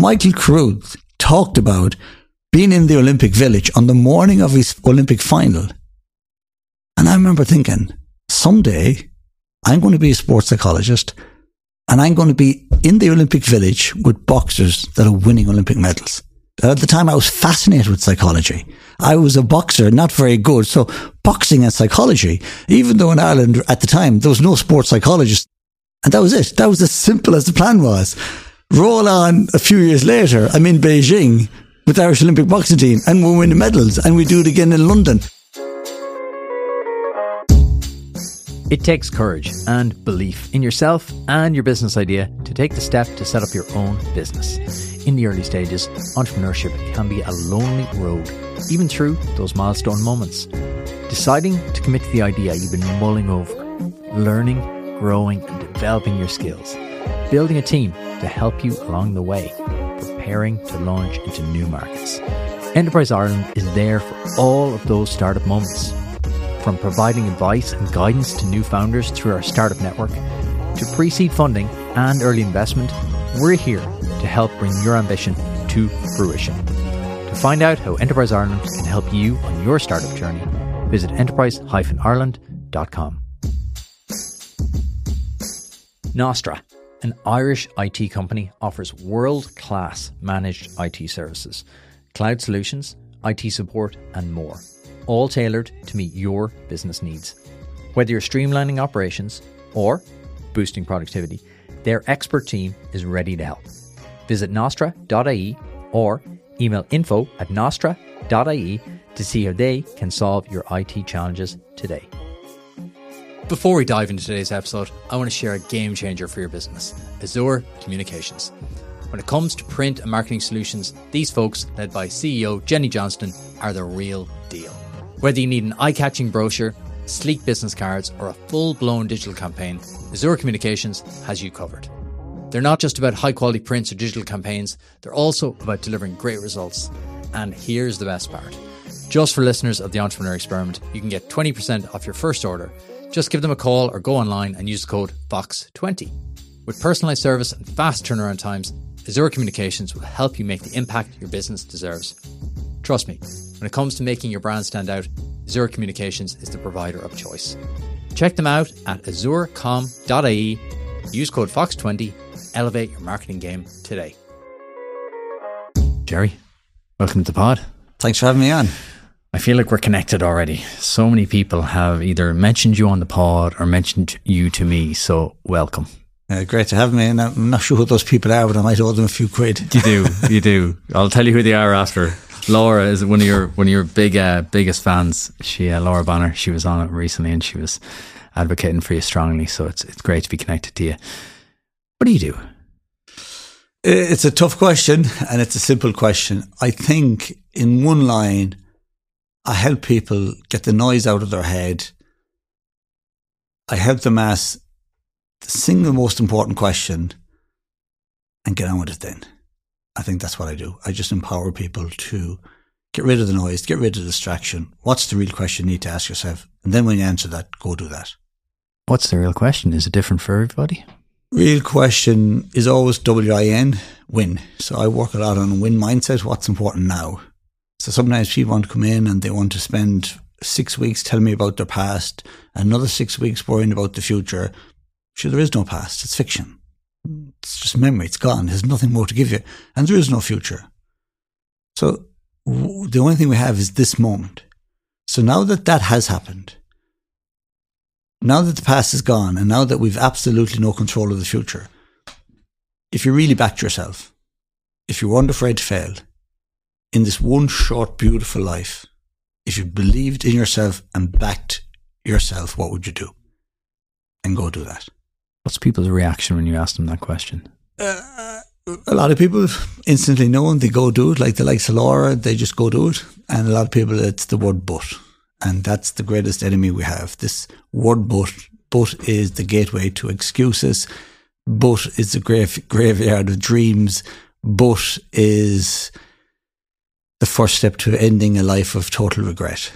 Michael Carruth talked about being in the Olympic Village on the morning of his Olympic final. And I remember thinking, someday I'm going to be a sports psychologist and I'm going to be in the Olympic Village with boxers that are winning Olympic medals. At the time, I was fascinated with psychology. I was a boxer, not very good. So boxing and psychology, even though in Ireland at the time, there was no sports psychologist. And that was it. That was as simple as the plan was. Roll on a few years later, I'm in Beijing with the Irish Olympic boxing team and we're winning medals and we do it again in London. It takes courage and belief in yourself and your business idea to take the step to set up your own business. In the early stages, entrepreneurship can be a lonely road, even through those milestone moments. Deciding to commit to the idea you've been mulling over, learning, growing and developing your skills, building a team to help you along the way, preparing to launch into new markets. Enterprise Ireland is there for all of those startup moments. From providing advice and guidance to new founders through our startup network, to pre-seed funding and early investment, we're here to help bring your ambition to fruition. To find out how Enterprise Ireland can help you on your startup journey, visit enterprise-ireland.com. Nostra, an Irish IT company, offers world-class managed IT services, cloud solutions, IT support and more, all tailored to meet your business needs. Whether you're streamlining operations or boosting productivity, their expert team is ready to help. Visit nostra.ie or email info@nostra.ie to see how they can solve your IT challenges today. Before we dive into today's episode, I want to share a game changer for your business, Azure Communications. When it comes to print and marketing solutions, these folks, led by CEO Jenny Johnston, are the real deal. Whether you need an eye-catching brochure, sleek business cards, or a full-blown digital campaign, Azure Communications has you covered. They're not just about high-quality prints or digital campaigns, they're also about delivering great results. And here's the best part. Just for listeners of the Entrepreneur Experiment, you can get 20% off your first order. Just give them a call or go online and use the code VOX20. With personalised service and fast turnaround times, Azure Communications will help you make the impact your business deserves. Trust me, when it comes to making your brand stand out, Azure Communications is the provider of choice. Check them out at azurecom.ie. Use code FOX20. Elevate your marketing game today. Jerry, welcome to the pod. Thanks for having me on. I feel like we're connected already. So many people have either mentioned you on the pod or mentioned you to me, so welcome. Great to have me, and I'm not sure who those people are, but I might owe them a few quid. You do. I'll tell you who they are after. Laura is one of your biggest fans. Laura Bonner. She was on it recently, and she was advocating for you strongly. So it's great to be connected to you. What do you do? It's a tough question, and it's a simple question. I think in one line, I help people get the noise out of their head. I help them ask the single most important question and get on with it then. I think that's what I do. I just empower people to get rid of the noise, get rid of the distraction. What's the real question you need to ask yourself? And then when you answer that, go do that. What's the real question? Is it different for everybody? Real question is always WIN, win. So I work a lot on a win mindset. What's important now? So sometimes people want to come in and they want to spend 6 weeks telling me about their past, another 6 weeks worrying about the future. Sure, there is no past. It's fiction. It's just memory. It's gone. There's nothing more to give you. And there is no future. So the only thing we have is this moment. So now that that has happened, now that the past is gone, and now that we've absolutely no control of the future, if you really backed yourself, if you weren't afraid to fail, in this one short, beautiful life, if you believed in yourself and backed yourself, what would you do? And go do that. What's people's reaction when you ask them that question? A lot of people instantly know and they go do it, like the likes of Laura, they just go do it. And a lot of people, it's the word but. And that's the greatest enemy we have. This word but. But is the gateway to excuses. But is the graveyard of dreams. But is the first step to ending a life of total regret.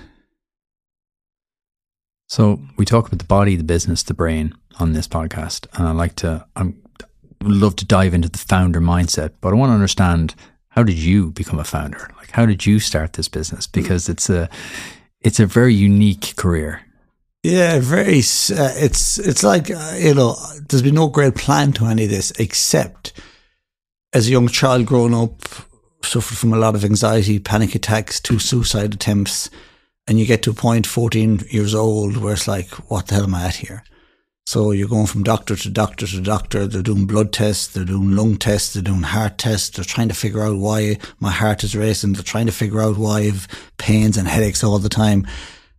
So we talk about the body, the business, the brain on this podcast. And I like to would love to dive into the founder mindset, but I want to understand, how did you become a founder? Like, how did you start this business? Because it's a very unique career. Yeah, very. It's like, there's been no great plan to any of this, except as a young child growing up, suffered from a lot of anxiety, panic attacks, 2 suicide attempts, and you get to a point, 14 years old, where it's like, what the hell am I at here? So you're going from doctor to doctor to doctor. They're doing blood tests, they're doing lung tests, they're doing heart tests. They're trying to figure out why my heart is racing. They're trying to figure out why I have pains and headaches all the time.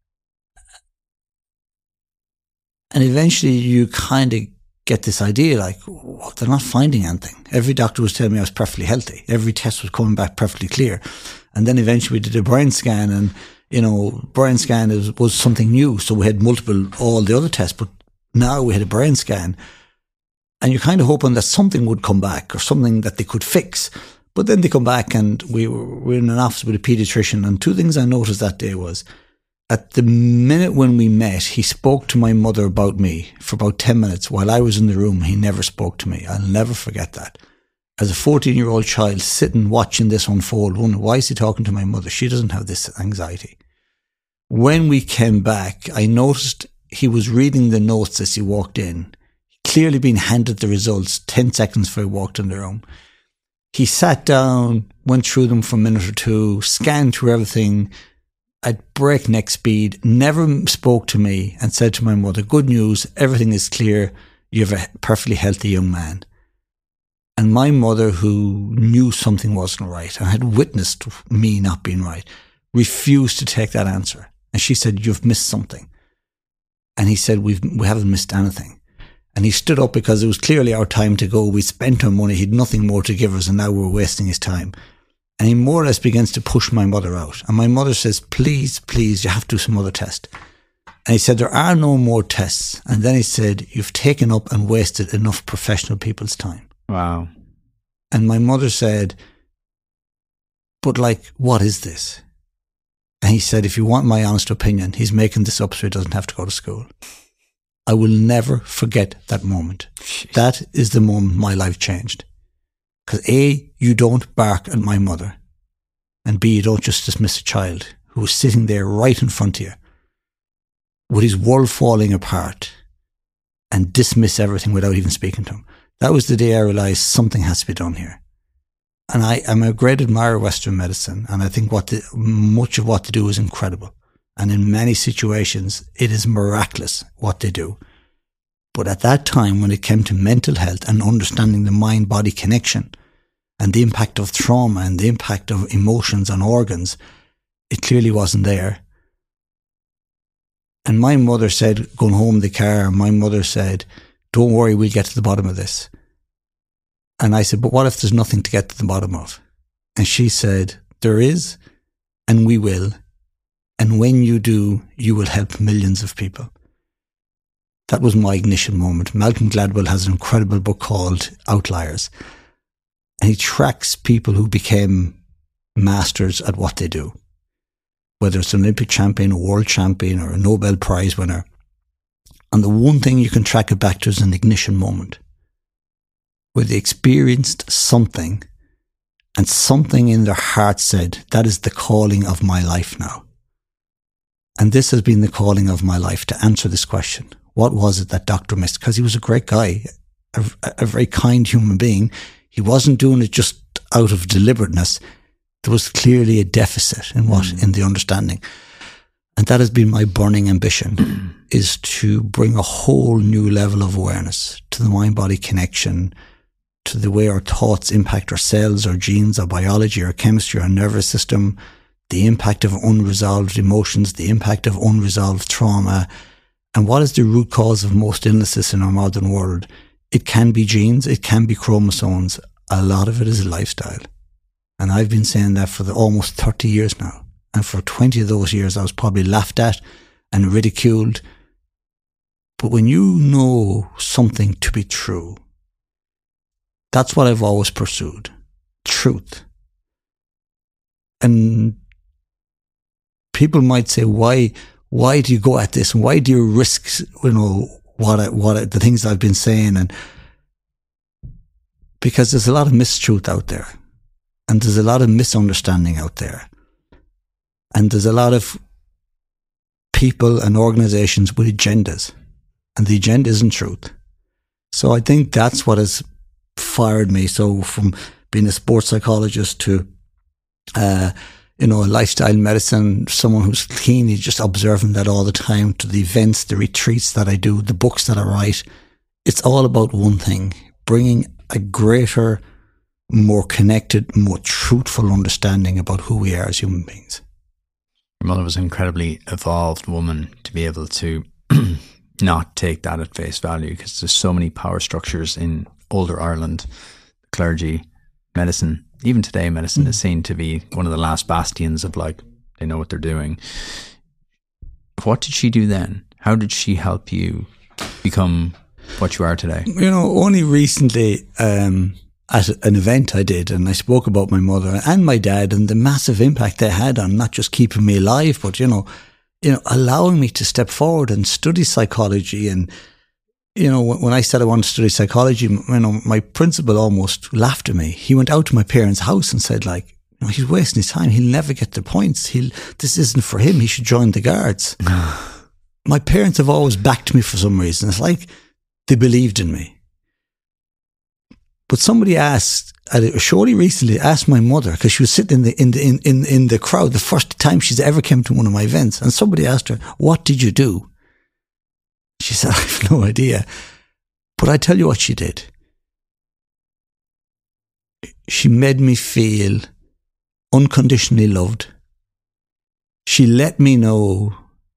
And eventually you kind of get this idea, like, well, they're not finding anything. Every doctor was telling me I was perfectly healthy. Every test was coming back perfectly clear. And then eventually we did a brain scan, and, brain scan was something new. So we had all the other tests, but now we had a brain scan, and you're kind of hoping that something would come back or something that they could fix. But then they come back, and we were in an office with a paediatrician, and 2 things I noticed that day was, at the minute when we met, he spoke to my mother about me for about 10 minutes. While I was in the room, he never spoke to me. I'll never forget that. As a 14-year-old child sitting watching this unfold, wondering, why is he talking to my mother? She doesn't have this anxiety. When we came back, I noticed he was reading the notes as he walked in. Clearly been handed the results 10 seconds before he walked in the room. He sat down, went through them for a minute or 2, scanned through everything at breakneck speed, never spoke to me, and said to my mother, good news, everything is clear. You have a perfectly healthy young man. And my mother, who knew something wasn't right and had witnessed me not being right, refused to take that answer. And she said, you've missed something. And he said, we haven't missed anything. And he stood up because it was clearly our time to go. We spent our money. He had nothing more to give us, and now we're wasting his time. And he more or less begins to push my mother out. And my mother says, please, you have to do some other test. And he said, there are no more tests. And then he said, you've taken up and wasted enough professional people's time. Wow. And my mother said, but what is this? And he said, if you want my honest opinion, he's making this up so he doesn't have to go to school. I will never forget that moment. Jeez. That is the moment my life changed. Because A, you don't bark at my mother. And B, you don't just dismiss a child who is sitting there right in front of you with his world falling apart and dismiss everything without even speaking to him. That was the day I realised something has to be done here. And I'm a great admirer of Western medicine, and I think much of what they do is incredible. And in many situations, it is miraculous what they do. But at that time, when it came to mental health and understanding the mind-body connection and the impact of trauma and the impact of emotions on organs, it clearly wasn't there. And my mother said, going home in the car, my mother said, don't worry, we'll get to the bottom of this. And I said, but what if there's nothing to get to the bottom of? And she said, there is, and we will. And when you do, you will help millions of people. That was my ignition moment. Malcolm Gladwell has an incredible book called Outliers. And he tracks people who became masters at what they do. Whether it's an Olympic champion, a world champion, or a Nobel Prize winner. And the one thing you can track it back to is an ignition moment, where they experienced something, and something in their heart said, that is the calling of my life now. And this has been the calling of my life, to answer this question. What was it that doctor missed? Because he was a great guy, a very kind human being. He wasn't doing it just out of deliberateness. There was clearly a deficit in the understanding. And that has been my burning ambition, is to bring a whole new level of awareness to the mind-body connection, to the way our thoughts impact our cells, our genes, our biology, our chemistry, our nervous system, the impact of unresolved emotions, the impact of unresolved trauma. And what is the root cause of most illnesses in our modern world? It can be genes, it can be chromosomes. A lot of it is lifestyle. And I've been saying that for almost 30 years now. And for 20 of those years, I was probably laughed at and ridiculed. But when you know something to be true, that's what I've always pursued. Truth. And people might say, why do you go at this? And why do you risk, the things I've been saying? And because there's a lot of mistruth out there, and there's a lot of misunderstanding out there, and there's a lot of people and organizations with agendas, and the agenda isn't truth. So I think that's what has fired me. So from being a sports psychologist to a lifestyle medicine, someone who's keenly just observing that all the time, to the events, the retreats that I do, the books that I write, it's all about one thing: bringing a greater, more connected, more truthful understanding about who we are as human beings. Your mother was an incredibly evolved woman to be able to not take that at face value, because there's so many power structures in older Ireland, clergy, medicine. Even today, medicine is seen to be one of the last bastions of, like, they know what they're doing. What did she do then? How did she help you become what you are today? Only recently at an event I did, and I spoke about my mother and my dad and the massive impact they had on not just keeping me alive, but, allowing me to step forward and study psychology. And, when I said I wanted to study psychology, my principal almost laughed at me. He went out to my parents' house and said, he's wasting his time. He'll never get the points. This isn't for him. He should join the Guards. My parents have always backed me for some reason. It's like they believed in me. But somebody asked, surely recently, asked my mother, because she was sitting in the crowd the first time she's ever came to one of my events, and somebody asked her, "What did you do?" She said, "I have no idea." But I tell you what she did. She made me feel unconditionally loved. She let me know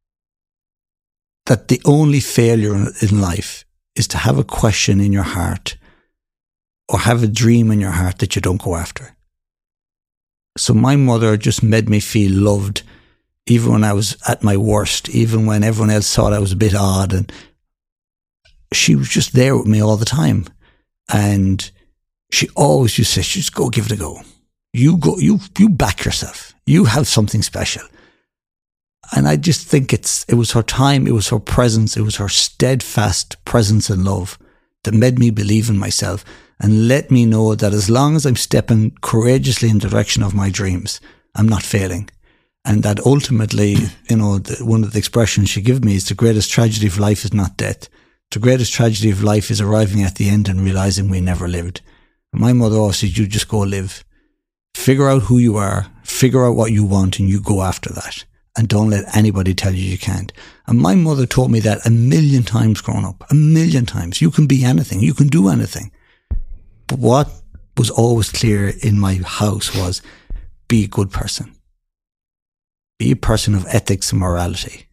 that the only failure in life is to have a question in your heart or have a dream in your heart that you don't go after. So my mother just made me feel loved, even when I was at my worst, even when everyone else thought I was a bit odd. And she was just there with me all the time. And she always used to say, just go give it a go. You go, you back yourself. You have something special. And I just think it was her time, it was her presence, it was her steadfast presence and love that made me believe in myself and let me know that as long as I'm stepping courageously in the direction of my dreams, I'm not failing. And that ultimately, one of the expressions she gave me is the greatest tragedy of life is not death. The greatest tragedy of life is arriving at the end and realizing we never lived. My mother always said, you just go live. Figure out who you are, figure out what you want, and you go after that. And don't let anybody tell you you can't. And my mother told me that 1,000,000 times growing up. 1,000,000 times. You can be anything. You can do anything. But what was always clear in my house was, be a good person. Be a person of ethics and morality.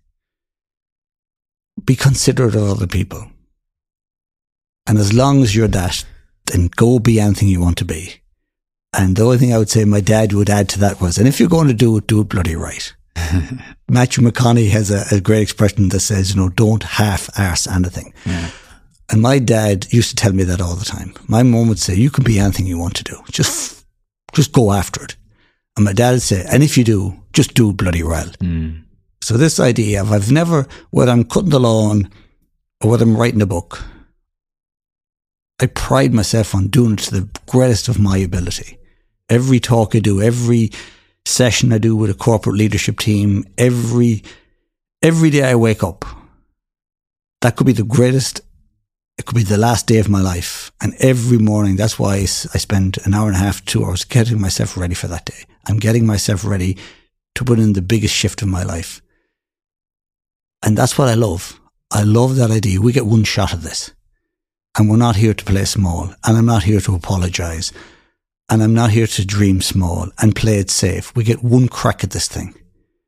Be considerate of other people. And as long as you're that, then go be anything you want to be. And the only thing I would say my dad would add to that was, and if you're going to do it bloody right. Matthew McConaughey has a great expression that says, don't half-arse anything. Yeah. And my dad used to tell me that all the time. My mum would say, you can be anything you want to do. Just go after it. And my dad would say, and if you do, just do it bloody well. Mm. So this idea of I've never, whether I'm cutting the lawn or whether I'm writing a book, I pride myself on doing it to the greatest of my ability. Every talk I do, every session I do with a corporate leadership team, every day I wake up, that could be the greatest, it could be the last day of my life. And every morning, that's why I spend an hour and a half, 2 hours getting myself ready for that day. I'm getting myself ready to put in the biggest shift of my life. And that's what I love. I love that idea. We get one shot at this. And we're not here to play small. And I'm not here to apologize. And I'm not here to dream small and play it safe. We get one crack at this thing.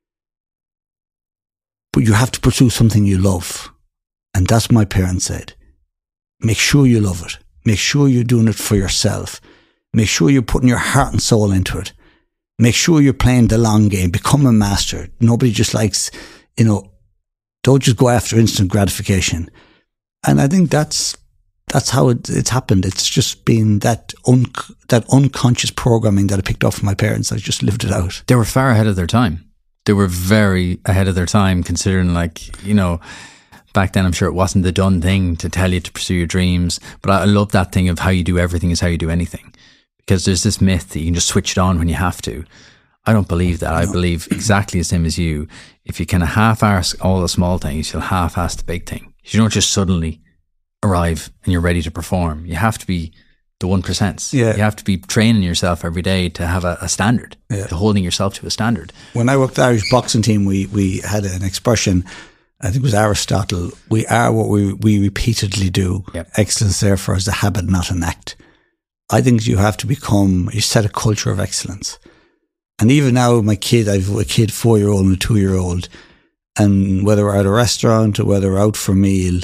But you have to pursue something you love. And that's what my parents said. Make sure you love it. Make sure you're doing it for yourself. Make sure you're putting your heart and soul into it. Make sure you're playing the long game. Become a master. Nobody just likes, don't just go after instant gratification. And I think that's how it's happened. It's just been that unconscious programming that I picked up from my parents. I just lived it out. They were far ahead of their time. They were very ahead of their time, considering back then I'm sure it wasn't the done thing to tell you to pursue your dreams. But I love that thing of how you do everything is how you do anything. Because there's this myth that you can just switch it on when you have to. I don't believe that. I believe exactly the same as you. If you kind of half-arse all the small things, you'll half-ass the big thing. You don't just suddenly arrive and you're ready to perform. You have to be the 1%. Yeah. You have to be training yourself every day to have a standard, to holding yourself to a standard. When I worked at the Irish boxing team, we had an expression, I think it was Aristotle, we are what we repeatedly do. Yep. Excellence, therefore, is a habit, not an act. I think you have to you set a culture of excellence. And even now, my kid, I have a kid, 4-year-old and a 2-year-old, and whether we're at a restaurant or whether we're out for a meal,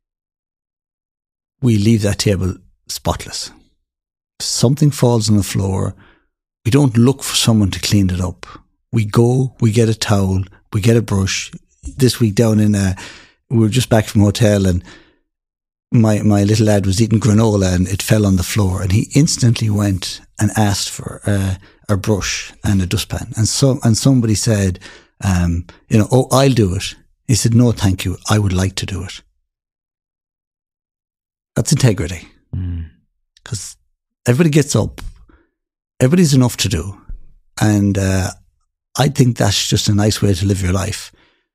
we leave that table spotless. If something falls on the floor, we don't look for someone to clean it up. We go, we get a towel, we get a brush. This week down we were just back from a hotel, and my little lad was eating granola and it fell on the floor, and he instantly went and asked for a brush and a dustpan. And somebody said, oh, I'll do it. He said, no, thank you. I would like to do it. That's integrity. Because everybody gets up. Everybody's enough to do. And I think that's just a nice way to live your life.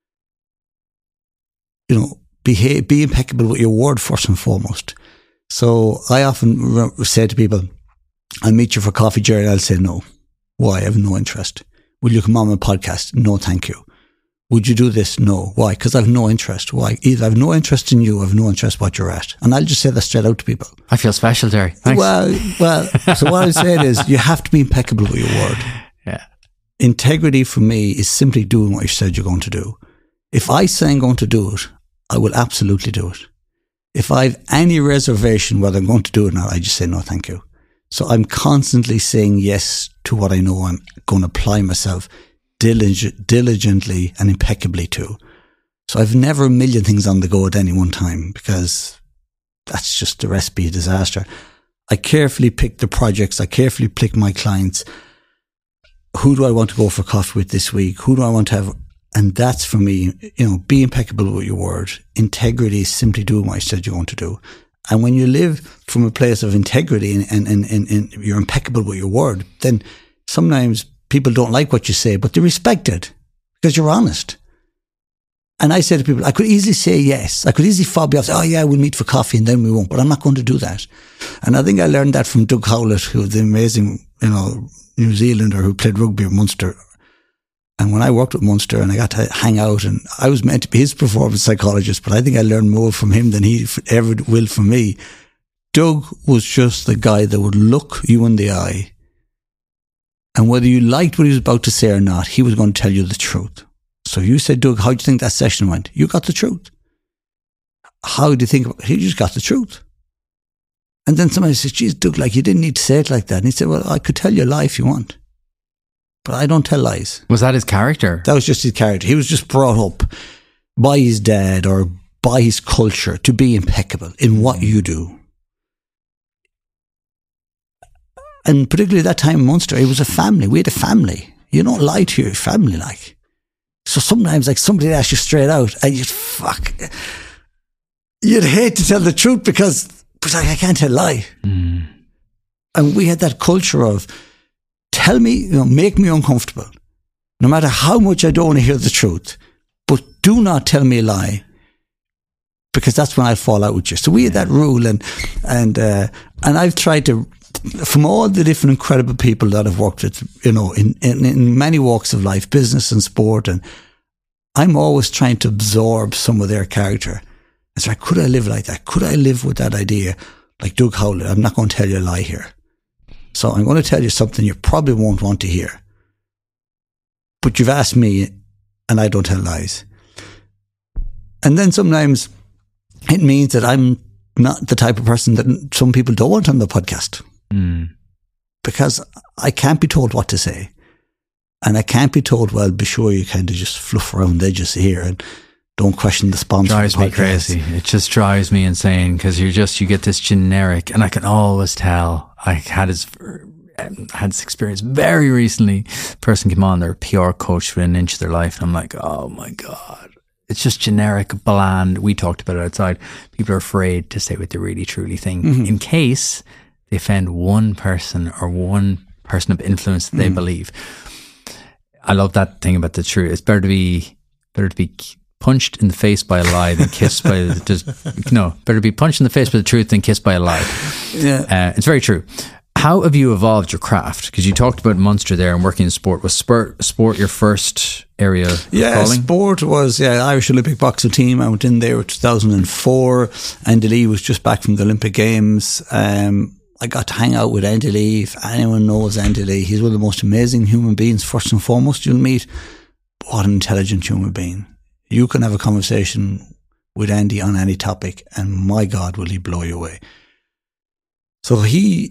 Be impeccable with your word first and foremost. So I often say to people, I'll meet you for coffee, Jerry, and I'll say no. Why? I have no interest. Will you come on my podcast? No, thank you. Would you do this? No. Why? Because I have no interest. Why? Either I have no interest in you, I have no interest what you're at. And I'll just say that straight out to people. I feel special, Jerry. Thanks. Well, so what I'm saying is you have to be impeccable with your word. Yeah. Integrity for me is simply doing what you said you're going to do. If I say I'm going to do it, I will absolutely do it. If I have any reservation whether I'm going to do it or not, I just say no, thank you. So I'm constantly saying yes to what I know I'm going to apply myself diligently and impeccably to. So I've never a million things on the go at any one time, because that's just a recipe of disaster. I carefully pick the projects. I carefully pick my clients. Who do I want to go for coffee with this week? Who do I want to have? And that's for me, be impeccable with your word. Integrity is simply doing what you said you're going to do. And when you live from a place of integrity and you're impeccable with your word, then sometimes people don't like what you say, but they respect it because you're honest. And I say to people, I could easily say yes. I could easily fob you off, say, oh yeah, we'll meet for coffee and then we won't. But I'm not going to do that. And I think I learned that from Doug Howlett, who was the amazing, New Zealander who played rugby at Munster. And when I worked with Munster and I got to hang out, and I was meant to be his performance psychologist, but I think I learned more from him than he ever will from me. Doug was just the guy that would look you in the eye, and whether you liked what he was about to say or not, he was going to tell you the truth. So you said, Doug, how do you think that session went? You got the truth. How do you think? He just got the truth. And then somebody says, geez, Doug, you didn't need to say it like that. And he said, well, I could tell you a lie if you want, but I don't tell lies. Was that his character? That was just his character. He was just brought up by his dad or by his culture to be impeccable in what you do. And particularly that time in Munster, it was a family. We had a family. You don't lie to your family, So sometimes, somebody asks you straight out, and you'd hate to tell the truth because I can't tell a lie. Mm. And we had that culture of, tell me, make me uncomfortable. No matter how much I don't want to hear the truth, but do not tell me a lie, because that's when I fall out with you. So we had that rule, and I've tried to, from all the different incredible people that I've worked with, in many walks of life, business and sport, and I'm always trying to absorb some of their character. It's like, could I live like that? Could I live with that idea? Like Doug Howlett, I'm not going to tell you a lie here. So I'm going to tell you something you probably won't want to hear. But you've asked me, and I don't tell lies. And then sometimes it means that I'm not the type of person that some people don't want on the podcast. Mm. Because I can't be told what to say. And I can't be told, well, be sure you kind of just fluff around the edges here and don't question the sponsor. Drives me crazy. It just drives me insane, because you get this generic, and I can always tell. I had this experience very recently. A person came on, they're a PR coach within an inch of their life, and I'm like, oh my God, it's just generic, bland. We talked about it outside. People are afraid to say what they really truly think in case they offend one person or one person of influence that they believe. I love that thing about the truth. It's better to be punched in the face by a lie than kissed by better be punched in the face by the truth than kissed by a lie. Yeah, it's very true. How have you evolved your craft? Because you talked about Munster there and working in sport. Was sport your first area of calling? Sport was, Irish Olympic boxing team. I went in there in 2004. Andy Lee was just back from the Olympic Games. I got to hang out with Andy Lee. If anyone knows Andy Lee, he's one of the most amazing human beings, first and foremost, you'll meet. What an intelligent human being. You can have a conversation with Andy on any topic, and my God, will he blow you away. So he,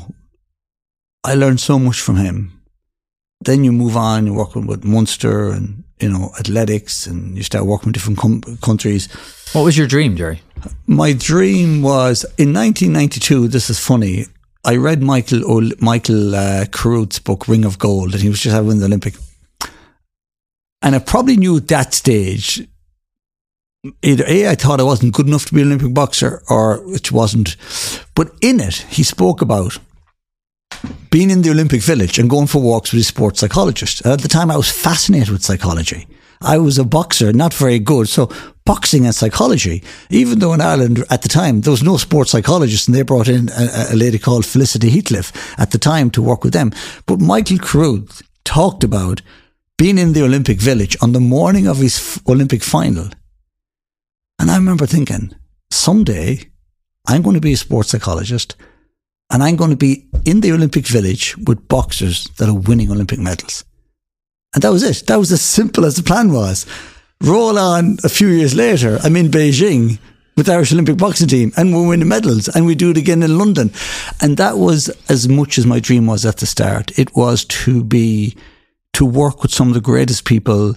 I learned so much from him. Then you move on, you're working with Munster and, athletics, and you start working with different countries. What was your dream, Jerry? My dream was, in 1992, this is funny, I read Michael Carruth's book, Ring of Gold, and he was just having the Olympic. And I probably knew at that stage, either A, I thought I wasn't good enough to be an Olympic boxer, or it wasn't. But in it, he spoke about being in the Olympic Village and going for walks with his sports psychologist. And at the time, I was fascinated with psychology. I was a boxer, not very good. So boxing and psychology, even though in Ireland at the time, there was no sports psychologist, and they brought in a lady called Felicity Heathcliff at the time to work with them. But Michael Carruth talked about being in the Olympic Village on the morning of his Olympic final. And I remember thinking, someday I'm going to be a sports psychologist and I'm going to be in the Olympic Village with boxers that are winning Olympic medals. And that was it. That was as simple as the plan was. Roll on a few years later, I'm in Beijing with the Irish Olympic boxing team, and we're winning medals, and we do it again in London. And that was as much as my dream was at the start. It was to work with some of the greatest people.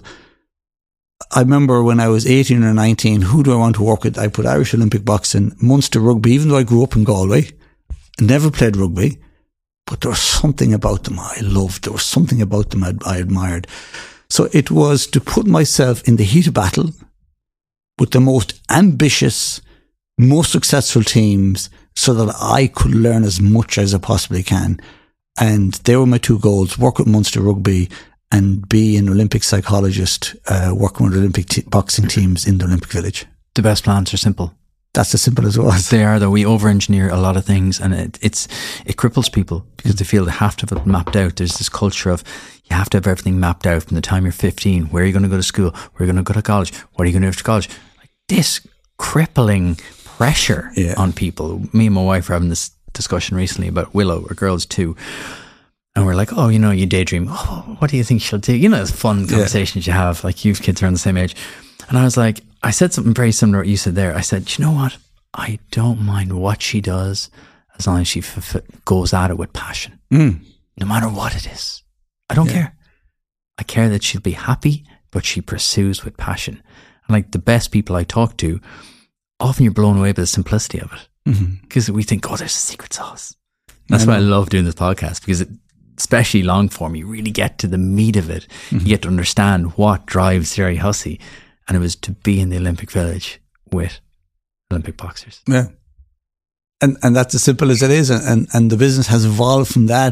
I remember when I was 18 or 19, who do I want to work with? I put Irish Olympic boxing, Munster rugby, even though I grew up in Galway, never played rugby, but there was something about them I loved. There was something about them I admired. So it was to put myself in the heat of battle with the most ambitious, most successful teams so that I could learn as much as I possibly can. And they were my two goals: work with Munster rugby and be an Olympic psychologist, working with Olympic boxing teams in the Olympic Village. The best plans are simple. That's as simple as it was. They are, though. We over-engineer a lot of things, and it cripples people because they feel they have to have it mapped out. There's this culture of you have to have everything mapped out from the time you're 15. Where are you going to go to school? Where are you going to go to college? What are you going to do after college? Like this crippling pressure on people. Me and my wife were having this discussion recently about Willow, our girls too. And we're like, oh, you daydream. Oh, what do you think she'll do? It's fun conversations you have. Like, you've kids around the same age. And I was like, I said something very similar to what you said there. I said, you know what? I don't mind what she does as long as she goes at it with passion. No matter what it is. I don't care. I care that she'll be happy, but she pursues with passion. And like the best people I talk to, often you're blown away by the simplicity of it. Because we think, oh, there's a secret sauce. That's why I love doing this podcast, because especially long form, you really get to the meat of it. You get to understand what drives Jerry Hussey. And it was to be in the Olympic Village with Olympic boxers. Yeah. And that's as simple as it is. And the business has evolved from that.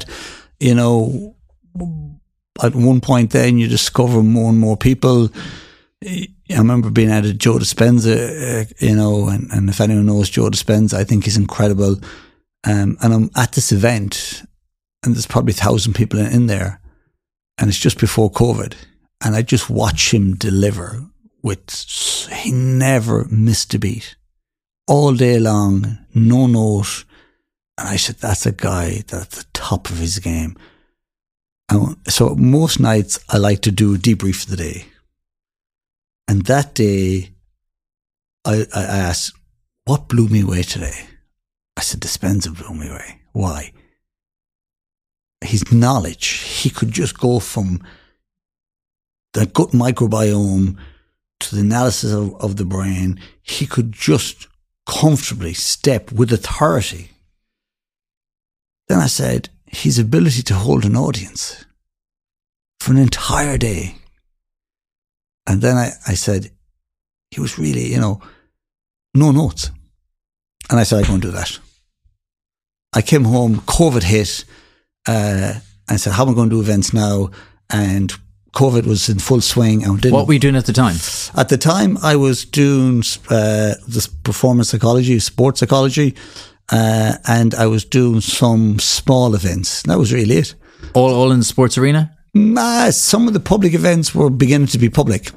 At one point then you discover more and more people. I remember being at Joe Dispenza, and if anyone knows Joe Dispenza, I think he's incredible. And I'm at this event, and there's probably 1,000 people in there, and it's just before COVID, and I just watch him deliver. He never missed a beat, all day long, no note. And I said, that's a guy that's at the top of his game. And so most nights I like to do a debrief of the day. And that day I asked, what blew me away today? I said, Dispenza blew me away. Why? His knowledge. He could just go from the gut microbiome to the analysis of the brain. He could just comfortably step with authority. Then I said, his ability to hold an audience for an entire day. And then I said, He was really, no notes. And I said, I can't do that. I came home, COVID hit, and I said, how am I going to do events now? And COVID was in full swing. And what were you doing at the time? At the time, I was doing this performance psychology, sports psychology, and I was doing some small events. That was really it. All in the sports arena? Some of the public events were beginning to be public.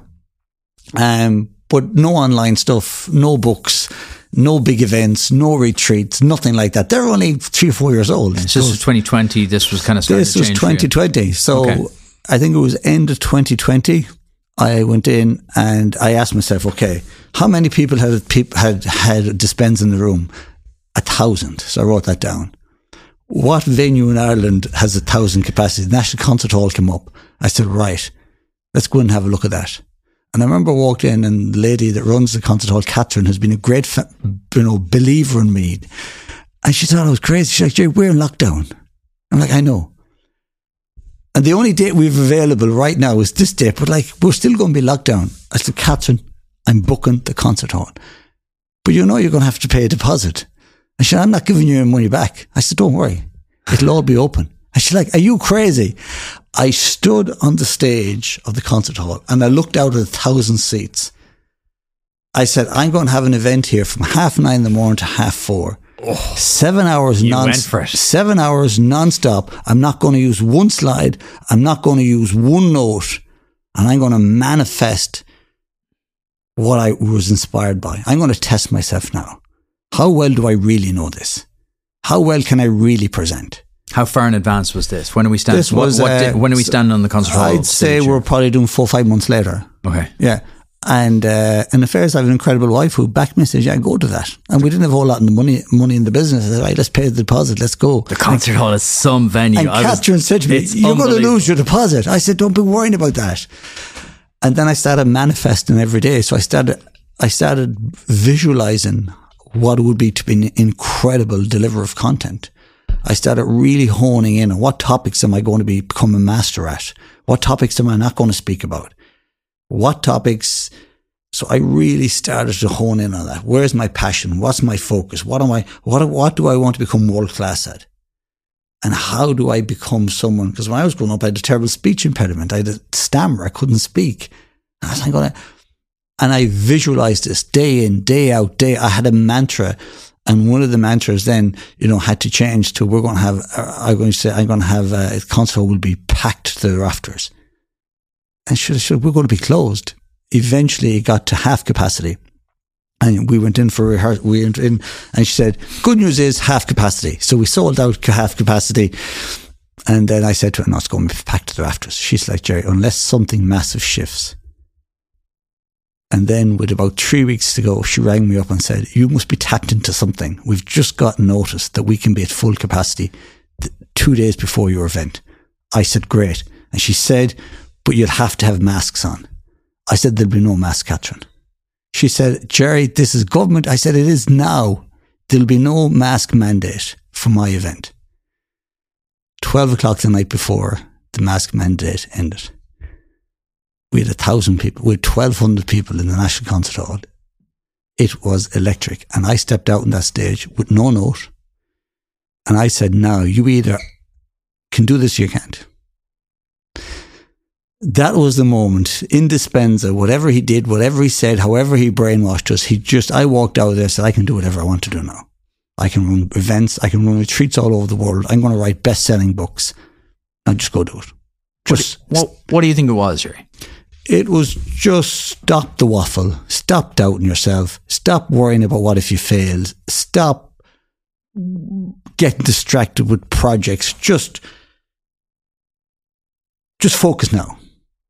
But no online stuff, no books, no big events, no retreats, nothing like that. They're only 3 or 4 years old. Yeah, so this was 2020. This was kind of starting to change. This was 2020. So okay. I think it was end of 2020. I went in and I asked myself, okay, how many people had Dispenza in the room? 1,000. So I wrote that down. What venue in Ireland has 1,000 capacity? The National Concert Hall came up. I said, right, let's go and have a look at that. And I remember I walked in and the lady that runs the concert hall, Catherine, has been a great believer in me. And she thought I was crazy. She's like, Jerry, we're in lockdown. I'm like, I know. And the only date we've available right now is this date, but we're still going to be locked down. I said, Catherine, I'm booking the concert hall. But you're going to have to pay a deposit. And she said, I'm not giving you your money back. I said, don't worry. It'll all be open. And she's like, are you crazy? I stood on the stage of the concert hall and I looked out at 1,000 seats. I said, I'm going to have an event here from 9:30 in the morning to 4:30. Oh, 7 hours 7 hours non-stop. I'm not going to use one slide. I'm not going to use one note. And I'm going to manifest what I was inspired by. I'm going to test myself now. How well do I really know this? How well can I really present? How far in advance was this? When are we standing? When are we standing on the concert hall? I'd say we're probably doing 4 or 5 months later. Okay. Yeah. And in affairs, I have an incredible wife who backed me and said, yeah, go to that. And we didn't have a whole lot of money in the business. I said, right, let's pay the deposit. Let's go. The concert hall is some venue. And Catherine said to me, you're going to lose your deposit. I said, don't be worrying about that. And then I started manifesting every day. So I started visualizing what it would be to be an incredible deliverer of content. I started really honing in on what topics am I going to become a master at? What topics am I not going to speak about? What topics? So I really started to hone in on that. Where's my passion? What's my focus? What do I want to become world class at? And how do I become someone? Because when I was growing up, I had a terrible speech impediment. I had a stammer. I couldn't speak. And I was like, and I visualized this day in, day out, I had a mantra. And one of the mantras then, had to change to I'm going to have a concert hall will be packed to the rafters. And she said, we're going to be closed. Eventually it got to half capacity. And we went in for rehearsal. We went in and she said, good news is half capacity. So we sold out half capacity. And then I said to her, no, it's going to be packed to the rafters. She's like, Jerry, unless something massive shifts. And then with about 3 weeks to go, she rang me up and said, you must be tapped into something. We've just got notice that we can be at full capacity 2 days before your event. I said, great. And she said, but you'll have to have masks on. I said, there'll be no mask, Catherine. She said, Jerry, this is government. I said, it is now. There'll be no mask mandate for my event. 12 o'clock the night before, the mask mandate ended. We had 1,000 people. We had 1,200 people in the National Concert Hall. It was electric. And I stepped out on that stage with no note. And I said, now, you either can do this or you can't. That was the moment in Dispenza, whatever he did, whatever he said, however he brainwashed us, I walked out there and said, I can do whatever I want to do now. I can run events. I can run retreats all over the world. I'm going to write best-selling books. Now just go do it. What do you think it was, Jerry? It was just stop the waffle, stop doubting yourself, stop worrying about what if you failed, stop getting distracted with projects, just focus now.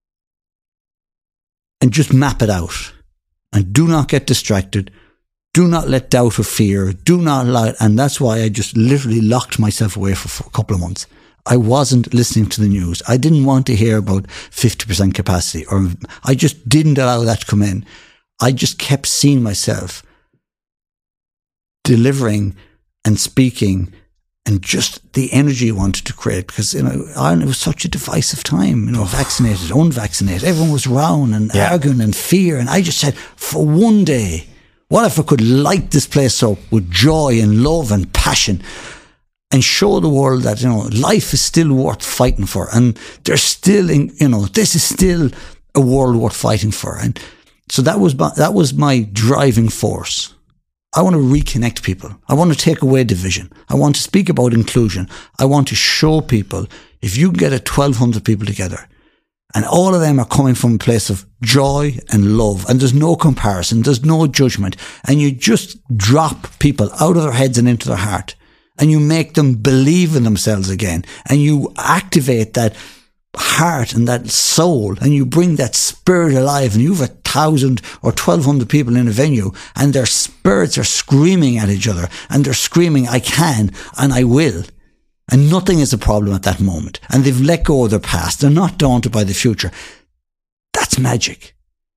And just map it out. And do not get distracted. Do not let doubt or fear, and that's why I just literally locked myself away for a couple of months. I wasn't listening to the news. I didn't want to hear about 50% capacity, or I just didn't allow that to come in. I just kept seeing myself delivering and speaking and just the energy you wanted to create, because, Ireland, it was such a divisive time, vaccinated, unvaccinated, everyone was round and arguing and fear. And I just said, for one day, what if I could light this place up with joy and love and passion and show the world that, life is still worth fighting for, and there's still, this is still a world worth fighting for. And so that was my driving force. I want to reconnect people. I want to take away division. I want to speak about inclusion. I want to show people, if you can get 1,200 people together and all of them are coming from a place of joy and love, and there's no comparison, there's no judgment, and you just drop people out of their heads and into their heart, and you make them believe in themselves again, and you activate that heart and that soul, and you bring that spirit alive, and you have 1,000 or 1,200 people in a venue, and their spirits are screaming at each other, and they're screaming, I can and I will, and nothing is a problem at that moment, and they've let go of their past, they're not daunted by the future. That's magic.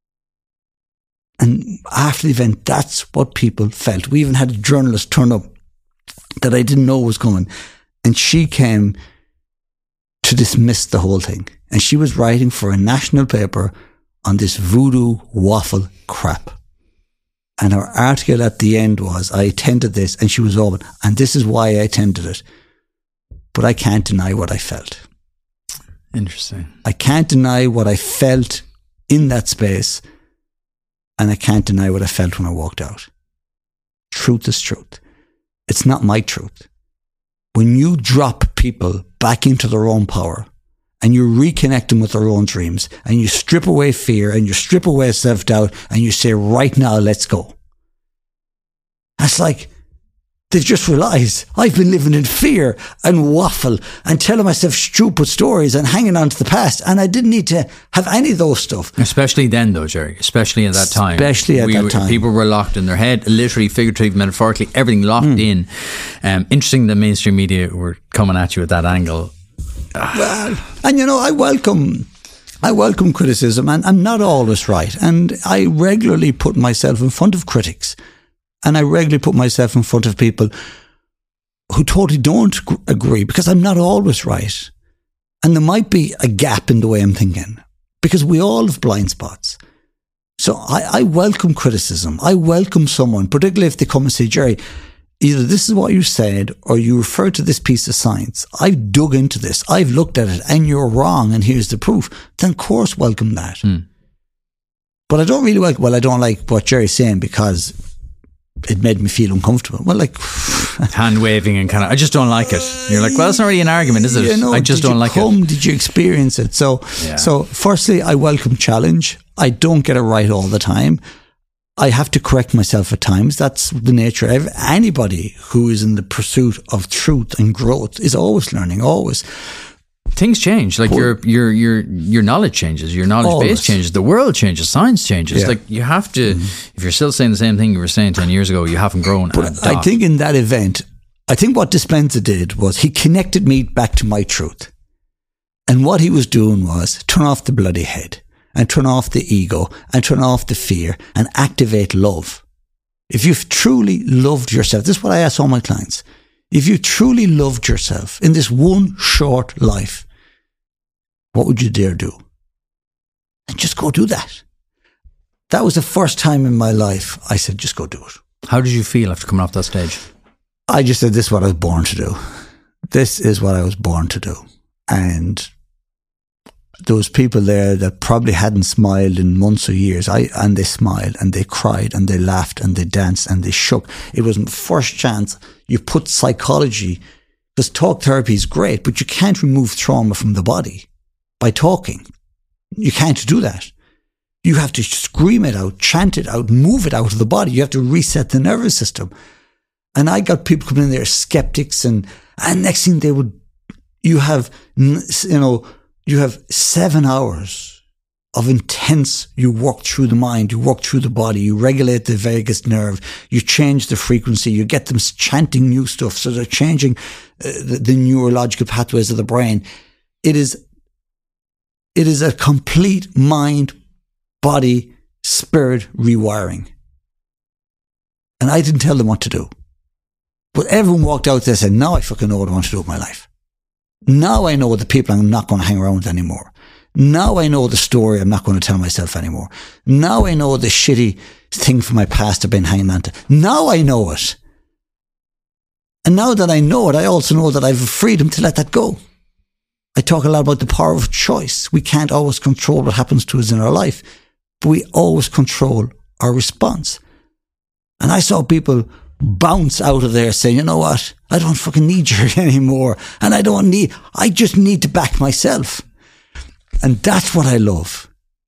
And after the event, that's what people felt. We even had a journalist turn up that I didn't know was coming, and she came to dismiss the whole thing. And she was writing for a national paper on this voodoo waffle crap. And her article at the end was, I attended this, and she was open, and this is why I attended it. But I can't deny what I felt. Interesting. I can't deny what I felt in that space, and I can't deny what I felt when I walked out. Truth is truth. It's not my truth. When you drop people back into their own power and you reconnect them with their own dreams, and you strip away fear and you strip away self-doubt, and you say, right now, let's go. That's like, they've just realised I've been living in fear and waffle and telling myself stupid stories and hanging on to the past, and I didn't need to have any of those stuff. Especially then, though, Jerry. Especially at that time. Especially at that time. People were locked in their head, literally, figuratively, metaphorically, everything locked in. Interesting that mainstream media were coming at you at that angle. Well, and I welcome criticism, and I'm not always right. And I regularly put myself in front of critics. And I regularly put myself in front of people who totally don't agree, because I'm not always right. And there might be a gap in the way I'm thinking, because we all have blind spots. So I welcome criticism. I welcome someone, particularly if they come and say, Jerry, either this is what you said or you refer to this piece of science. I've dug into this. I've looked at it and you're wrong, and here's the proof. Then of course welcome that. But I don't really I don't like what Jerry's saying because it made me feel uncomfortable. Well, like hand waving and kind of, I just don't like it. You're like, well, it's not really an argument, is it? I just don't like it. Did you experience it? So firstly, I welcome challenge. I don't get it right all the time. I have to correct myself at times. That's the nature of anybody who is in the pursuit of truth and growth is always learning, always. Things change, like your knowledge changes, your knowledge base changes, the world changes, science changes. Like you have to, if you're still saying the same thing you were saying 10 years ago, you haven't grown. But I think in that event, I think what Dispenza did was he connected me back to my truth. And what he was doing was turn off the bloody head and turn off the ego and turn off the fear and activate love. If you've truly loved yourself, this is what I ask all my clients. If you truly loved yourself in this one short life, what would you dare do? And just go do that. That was the first time in my life I said, just go do it. How did you feel after coming off that stage? I just said, this is what I was born to do. This is what I was born to do. And there was people there that probably hadn't smiled in months or years. And they smiled and they cried and they laughed and they danced and they shook. It was my first chance. You put psychology, because talk therapy is great, but you can't remove trauma from the body by talking. You can't do that. You have to scream it out, chant it out, move it out of the body. You have to reset the nervous system. And I got people coming in there, skeptics, and next thing you have 7 hours of intense, you walk through the mind, you walk through the body, you regulate the vagus nerve, you change the frequency, you get them chanting new stuff, so they're changing the neurological pathways of the brain. It is a complete mind, body, spirit rewiring. And I didn't tell them what to do. But everyone walked out there and said, now I fucking know what I want to do with my life. Now I know the people I'm not going to hang around with anymore. Now I know the story I'm not going to tell myself anymore. Now I know the shitty thing from my past I've been hanging on to. Now I know it. And now that I know it, I also know that I have freedom to let that go. I talk a lot about the power of choice. We can't always control what happens to us in our life, but we always control our response. And I saw people bounce out of there saying, you know what? I don't fucking need you anymore. And I just need to back myself. And that's what I love.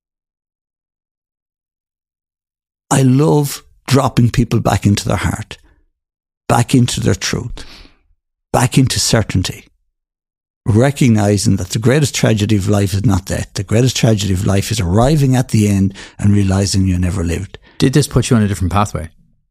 I love dropping people back into their heart, back into their truth, back into certainty, recognizing that the greatest tragedy of life is not death. The greatest tragedy of life is arriving at the end and realizing you never lived. Did this put you on a different pathway?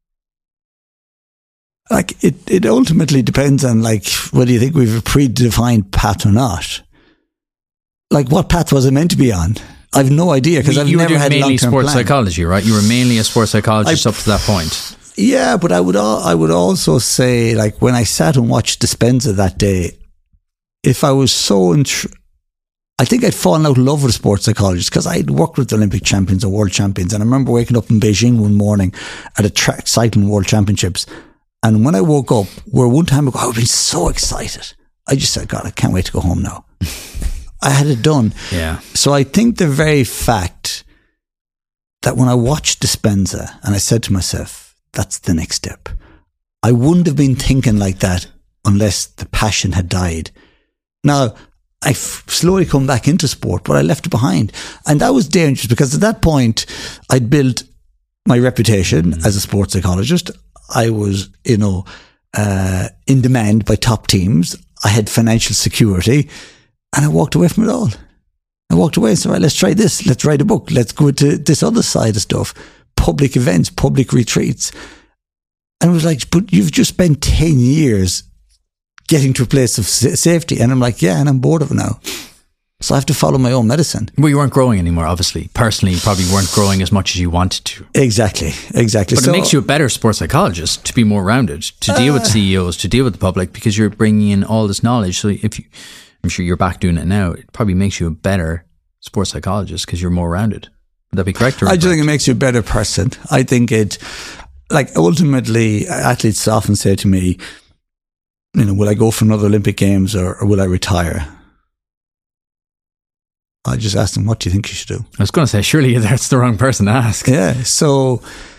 Like, it ultimately depends on, like, whether you think we've a predefined path or not. Like, what path was I meant to be on? I've no idea, because I've never had a long-term plan. You were mainly sports psychology, right? You were mainly a sports psychologist up to that point. Yeah, but I would also say, like, when I sat and watched Dispenza that day, if I was so I think I'd fallen out of love with sports psychologists, because I'd worked with Olympic champions or world champions, and I remember waking up in Beijing one morning at a track cycling world championships, and when I woke up, where one time ago I would have been so excited, I just said, God, I can't wait to go home now. I had it done. Yeah. So I think the very fact that when I watched Dispenza and I said to myself, that's the next step, I wouldn't have been thinking like that unless the passion had died. Now, I've slowly come back into sport, but I left it behind. And that was dangerous, because at that point, I'd built my reputation as a sports psychologist. I was, in demand by top teams. I had financial security, and I walked away from it all. I walked away and said, right, let's try this. Let's write a book. Let's go to this other side of stuff. Public events, public retreats. And it was like, but you've just spent 10 years getting to a place of safety. And I'm like, yeah, and I'm bored of it now. So I have to follow my own medicine. Well, you weren't growing anymore, obviously. Personally, you probably weren't growing as much as you wanted to. Exactly. But it makes you a better sports psychologist to be more rounded, to deal with CEOs, to deal with the public, because you're bringing in all this knowledge. So I'm sure you're back doing it now, it probably makes you a better sports psychologist because you're more rounded. Would that be correct? I just think it makes you a better person. I think ultimately, athletes often say to me, will I go for another Olympic Games or will I retire? I just asked them, what do you think you should do? I was going to say, surely that's the wrong person to ask. Yeah. So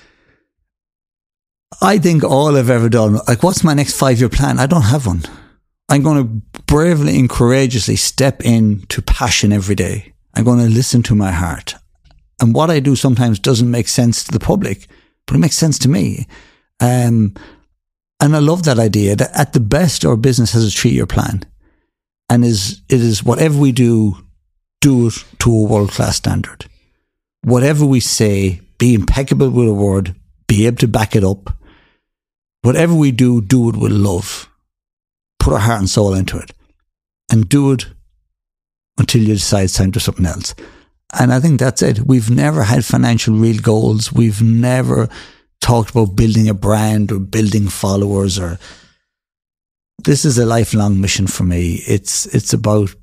I think all I've ever done, like, what's my next 5-year plan? I don't have one. I'm going to bravely and courageously step into passion every day. I'm going to listen to my heart. And what I do sometimes doesn't make sense to the public, but it makes sense to me. And I love that idea that at the best, our business has a 3-year plan. And it is whatever we do it to a world-class standard. Whatever we say, be impeccable with a word, be able to back it up. Whatever we do it with love. Put our heart and soul into it. And do it until you decide it's time to do something else. And I think that's it. We've never had financial real goals. We've never talked about building a brand or building followers. Or this is a lifelong mission for me. It's about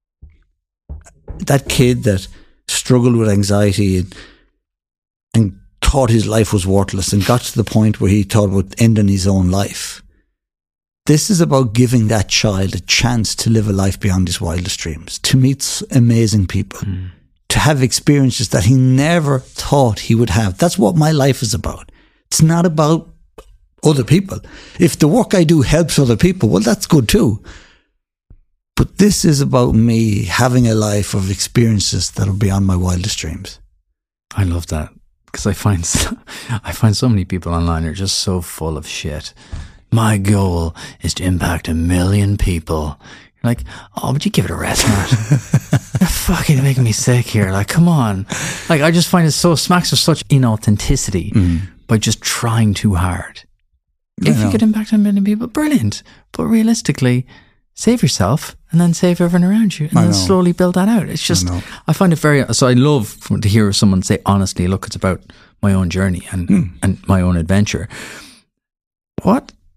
that kid that struggled with anxiety and thought his life was worthless and got to the point where he thought about ending his own life. This is about giving that child a chance to live a life beyond his wildest dreams, to meet amazing people, to have experiences that he never thought he would have. That's what my life is about. It's not about other people. If the work I do helps other people, well, that's good too. But this is about me having a life of experiences that are beyond my wildest dreams. I love that, because I find so many people online are just so full of shit. My goal is to impact 1 million people. You're like, oh, would you give it a rest, Matt? You're fucking making me sick here. Like, come on. Like, I just find it so smacks of such inauthenticity by just trying too hard. If you could impact 1 million people, brilliant. But realistically, save yourself and then save everyone around you and then slowly build that out. It's just, I find it so I love to hear someone say, honestly, look, it's about my own journey and my own adventure. What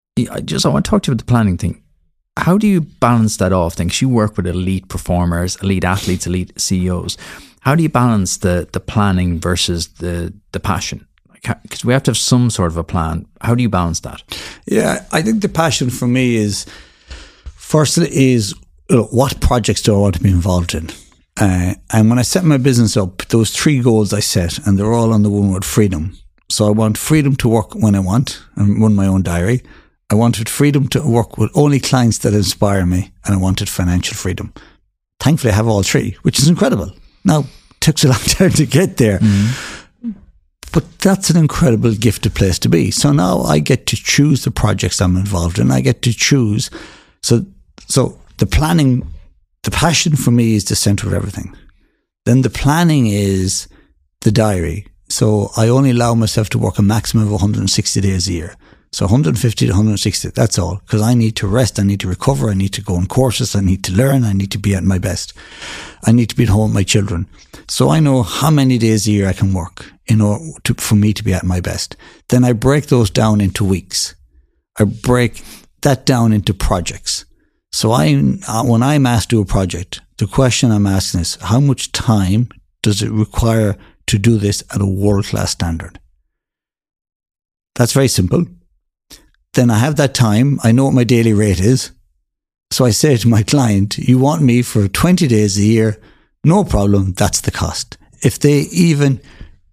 I want to talk to you about the planning thing. How do you balance that off? Because you work with elite performers, elite athletes, elite CEOs. How do you balance the planning versus the passion? Because we have to have some sort of a plan. How do you balance that? Yeah, I think the passion for me is, firstly, is what projects do I want to be involved in? And when I set my business up, those 3 goals I set, and they're all on the one word, freedom. So I want freedom to work when I want and run my own diary. I wanted freedom to work with only clients that inspire me, and I wanted financial freedom. Thankfully, I have all 3, which is incredible. Now, it took a long time to get there. Mm-hmm. But that's an incredible gifted place to be. So now I get to choose the projects I'm involved in. I get to choose. So the planning, the passion for me is the center of everything. Then the planning is the diary. So I only allow myself to work a maximum of 160 days a year. So 150 to 160, that's all. Because I need to rest, I need to recover, I need to go on courses, I need to learn, I need to be at my best. I need to be at home with my children. So I know how many days a year I can work in order for me to be at my best. Then I break those down into weeks. I break that down into projects. So when I'm asked to do a project, the question I'm asking is, how much time does it require to do this at a world-class standard? That's very simple. Then I have that time. I know what my daily rate is. So I say to my client, you want me for 20 days a year? No problem. That's the cost. If they even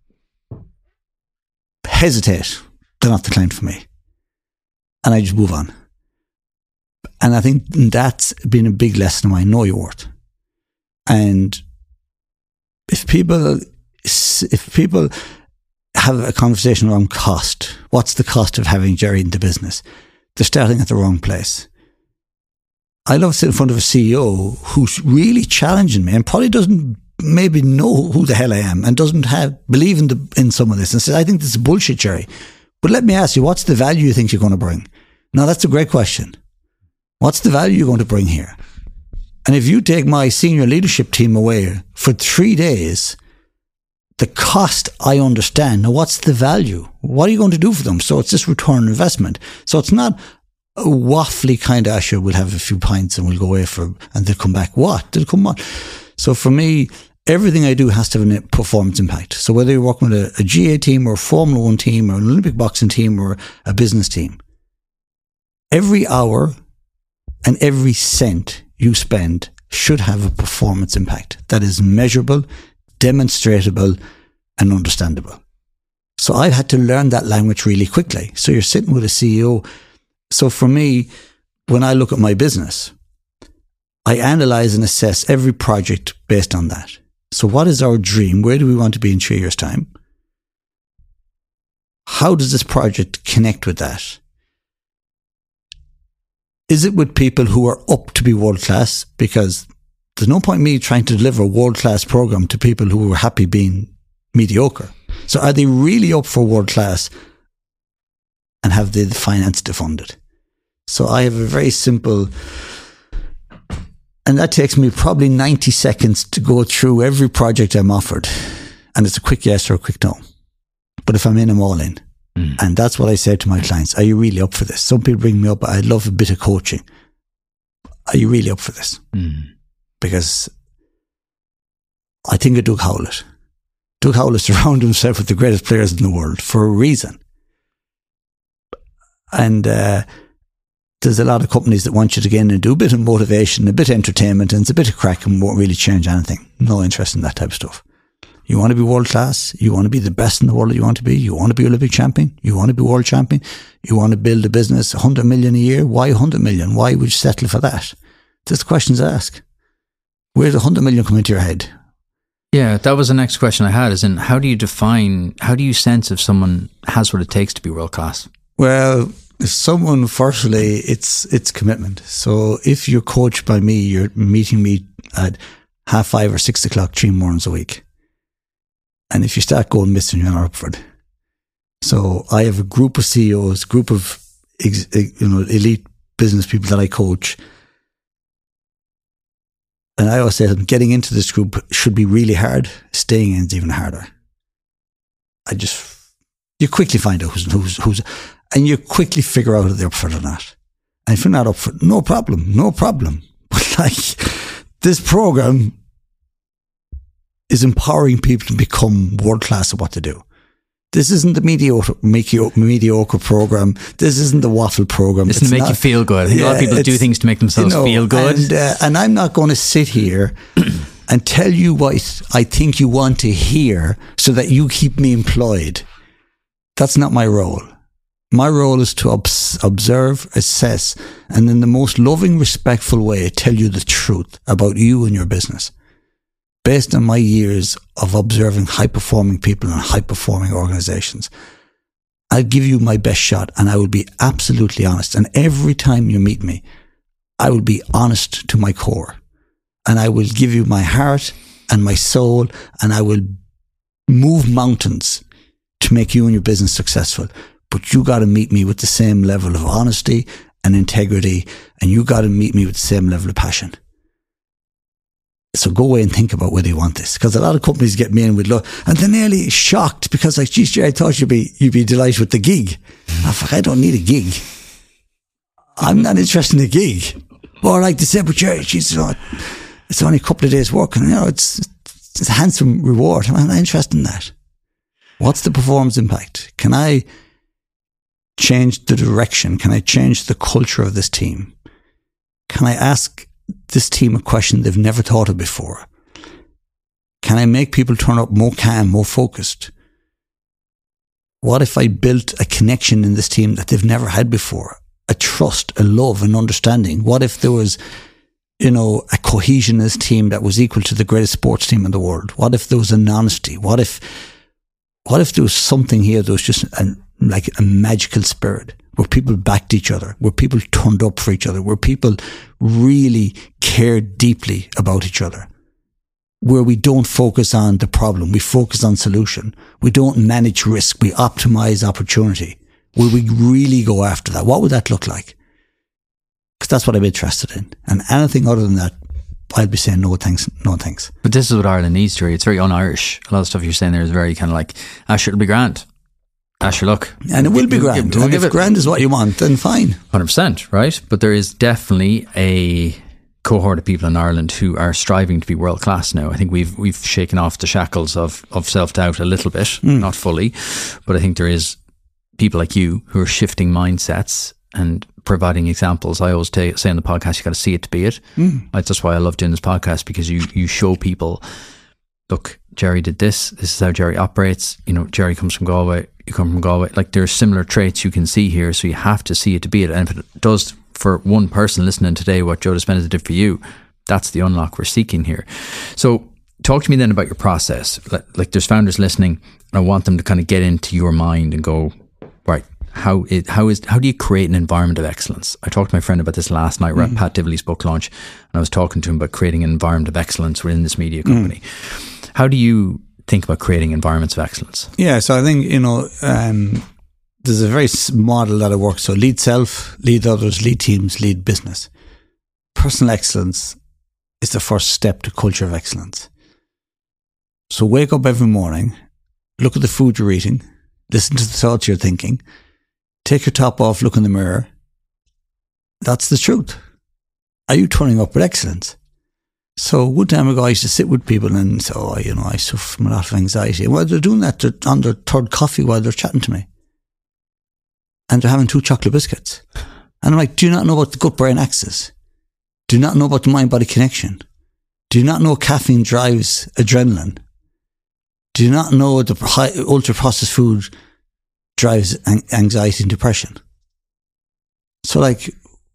hesitate, they're not the client for me. And I just move on. And I think that's been a big lesson of mine. Know your worth. And if people have a conversation around cost, what's the cost of having Jerry in the business? They're starting at the wrong place. I love sitting in front of a CEO who's really challenging me and probably doesn't maybe know who the hell I am and doesn't believe in some of this and says, I think this is bullshit, Jerry. But let me ask you, what's the value you think you're going to bring? Now, that's a great question. What's the value you're going to bring here? And if you take my senior leadership team away for 3 days, the cost I understand. Now, what's the value? What are you going to do for them? So it's this return on investment. So it's not a waffly kind of, sure, we'll have a few pints and we'll go away and they'll come back. What? They'll come on. So for me, everything I do has to have a performance impact. So whether you're working with a GA team or a Formula 1 team or an Olympic boxing team or a business team, every hour and every cent you spend should have a performance impact that is measurable, demonstratable, and understandable. So I've had to learn that language really quickly. So you're sitting with a CEO. So for me, when I look at my business, I analyze and assess every project based on that. So what is our dream? Where do we want to be in 3 years' time? How does this project connect with that? Is it with people who are up to be world-class? Because there's no point in me trying to deliver a world-class program to people who are happy being mediocre. So are they really up for world-class and have they the finance to fund it? So I have a very simple, and that takes me probably 90 seconds to go through every project I'm offered. And it's a quick yes or a quick no. But if I'm in, I'm all in. And that's what I say to my clients. Are you really up for this? Some people bring me up, I'd love a bit of coaching. Are you really up for this? Because I think of Doug Howlett. Doug Howlett surrounded himself with the greatest players in the world for a reason. And there's a lot of companies that want you to get in and do a bit of motivation, a bit of entertainment, and it's a bit of crack and won't really change anything. No interest in that type of stuff. You want to be world class. You want to be the best in the world that you want to be. You want to be Olympic champion. You want to be world champion. You want to build a business, 100 million a year. Why 100 million? Why would you settle for that? Just questions to ask. Where does 100 million come into your head? Yeah, that was the next question I had, is in how do you sense if someone has what it takes to be world class? Well, someone, firstly, it's commitment. So if you're coached by me, you're meeting me at 5:30 or 6 o'clock 3 mornings a week. And if you start going missing, you're not up for it. So I have a group of CEOs, group of elite business people that I coach. And I always say to them, getting into this group should be really hard. Staying in is even harder. You quickly find out who's, and you quickly figure out if they're up for it or not. And if you're not up for it, no problem. But like, this program is empowering people to become world class at what they do. This isn't the mediocre program. This isn't the waffle program. This doesn't make you feel good. I think a lot of people do things to make themselves feel good. And I'm not going to sit here and tell you what I think you want to hear so that you keep me employed. That's not my role. My role is to observe, assess, and in the most loving, respectful way, tell you the truth about you and your business. Based on my years of observing high-performing people and high-performing organizations, I'll give you my best shot, and I will be absolutely honest. And every time you meet me, I will be honest to my core. And I will give you my heart and my soul, and I will move mountains to make you and your business successful. But you got to meet me with the same level of honesty and integrity, and you got to meet me with the same level of passion. So go away and think about whether you want this, because a lot of companies get me in with love, and they're nearly shocked because, like, geez, Jerry, I thought you'd be delighted with the gig. I don't need a gig. I'm not interested in a gig. Or like they say, but Jerry, geez, it's only a couple of days' work, and it's a handsome reward. I'm not interested in that. What's the performance impact? Can I change the direction? Can I change the culture of this team? Can I ask this team a question they've never thought of before? Can I make people turn up more calm, more focused? What if I built a connection in this team that they've never had before? A trust, a love, an understanding. What if there was, a cohesion in this team that was equal to the greatest sports team in the world? What if there was an honesty? What if there was something here that was just like a magical spirit, where people backed each other, where people turned up for each other, where people really cared deeply about each other, where we don't focus on the problem, we focus on solution. We don't manage risk, we optimize opportunity. Will we really go after that? What would that look like? Because that's what I'm interested in. And anything other than that, I'd be saying no thanks, no thanks. But this is what Ireland needs, Jerry. It's very un-Irish. A lot of stuff you're saying there is very kind of like, sure, it'll be grand. Sure, look. And it will be grand. And if grand is what you want, then fine. 100%, right? But there is definitely a cohort of people in Ireland who are striving to be world class now. I think we've shaken off the shackles of self-doubt a little bit, not fully. But I think there is people like you who are shifting mindsets and providing examples. I always say on the podcast, you got to see it to be it. That's why I love doing this podcast, because you show people, look, Jerry did this is how Jerry operates. Jerry comes from Galway, you come from Galway. Like, there's similar traits you can see here, so you have to see it to be it. And if it does for one person listening today what Joe Dispenza did for you, that's the unlock we're seeking here. So talk to me then about your process. Like, there's founders listening, and I want them to kind of get into your mind and go, right, how do you create an environment of excellence? I talked to my friend about this last night. We're at Pat Divilly's book launch, and I was talking to him about creating an environment of excellence within this media company. How do you think about creating environments of excellence? Yeah, so I think, there's a very model that it works. So lead self, lead others, lead teams, lead business. Personal excellence is the first step to culture of excellence. So wake up every morning, look at the food you're eating, listen to the thoughts you're thinking, take your top off, look in the mirror. That's the truth. Are you turning up with excellence? So one time ago, I used to sit with people and say, I suffer from a lot of anxiety. And while they're doing that, they're on their third coffee while they're chatting to me. And they're having 2 chocolate biscuits. And I'm like, do you not know about the gut-brain axis? Do you not know about the mind-body connection? Do you not know caffeine drives adrenaline? Do you not know the ultra-processed food drives anxiety and depression? So, like,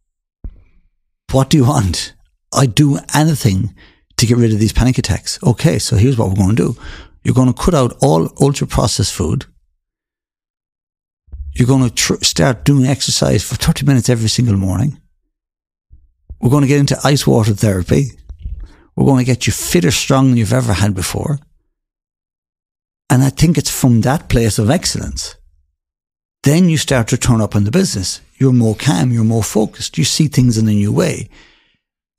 what do you want? I'd do anything to get rid of these panic attacks. Okay, so here's what we're going to do. You're going to cut out all ultra-processed food. You're going to start doing exercise for 30 minutes every single morning. We're going to get into ice water therapy. We're going to get you fitter, strong than you've ever had before. And I think it's from that place of excellence. Then you start to turn up in the business. You're more calm, you're more focused. You see things in a new way.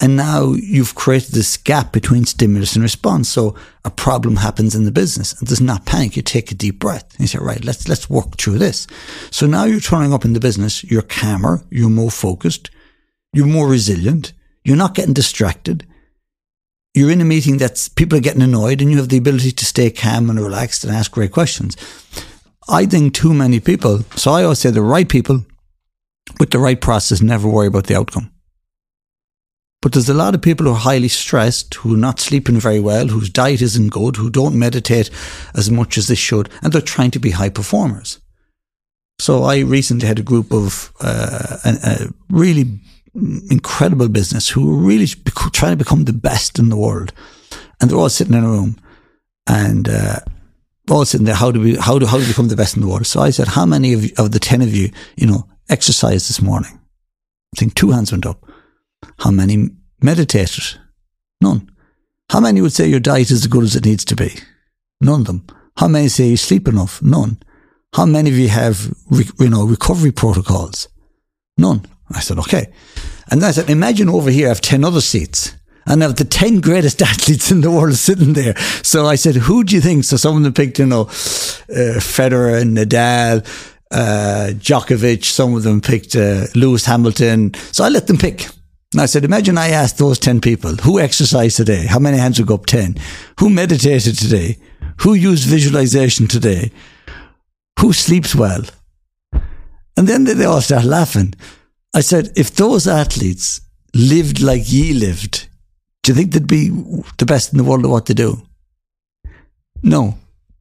And now you've created this gap between stimulus and response. So a problem happens in the business and does not panic. You take a deep breath and you say, right, let's work through this. So now you're turning up in the business. You're calmer. You're more focused. You're more resilient. You're not getting distracted. You're in a meeting that's people are getting annoyed and you have the ability to stay calm and relaxed and ask great questions. I think too many people, so I always say the right people with the right process never worry about the outcome. But there's a lot of people who are highly stressed, who are not sleeping very well, whose diet isn't good, who don't meditate as much as they should, and they're trying to be high performers. So I recently had a group of a really incredible business who were really trying to become the best in the world. And they're all sitting in a room and all sitting there, how do we become the best in the world? So I said, how many of the 10 of you, exercised this morning? I think 2 hands went up. How many meditated? None. How many would say your diet is as good as it needs to be? None of them. How many say you sleep enough? None. How many of you have, recovery protocols? None. I said, okay. And I said, imagine over here I have 10 other seats and I have the 10 greatest athletes in the world sitting there. So I said, who do you think? So some of them picked, Federer and Nadal, Djokovic. Some of them picked Lewis Hamilton. So I let them pick. And I said, imagine I asked those 10 people, who exercised today? How many hands would go up? 10. Who meditated today? Who used visualization today? Who sleeps well? And then they all start laughing. I said, if those athletes lived like ye lived, do you think they'd be the best in the world at what they do? No.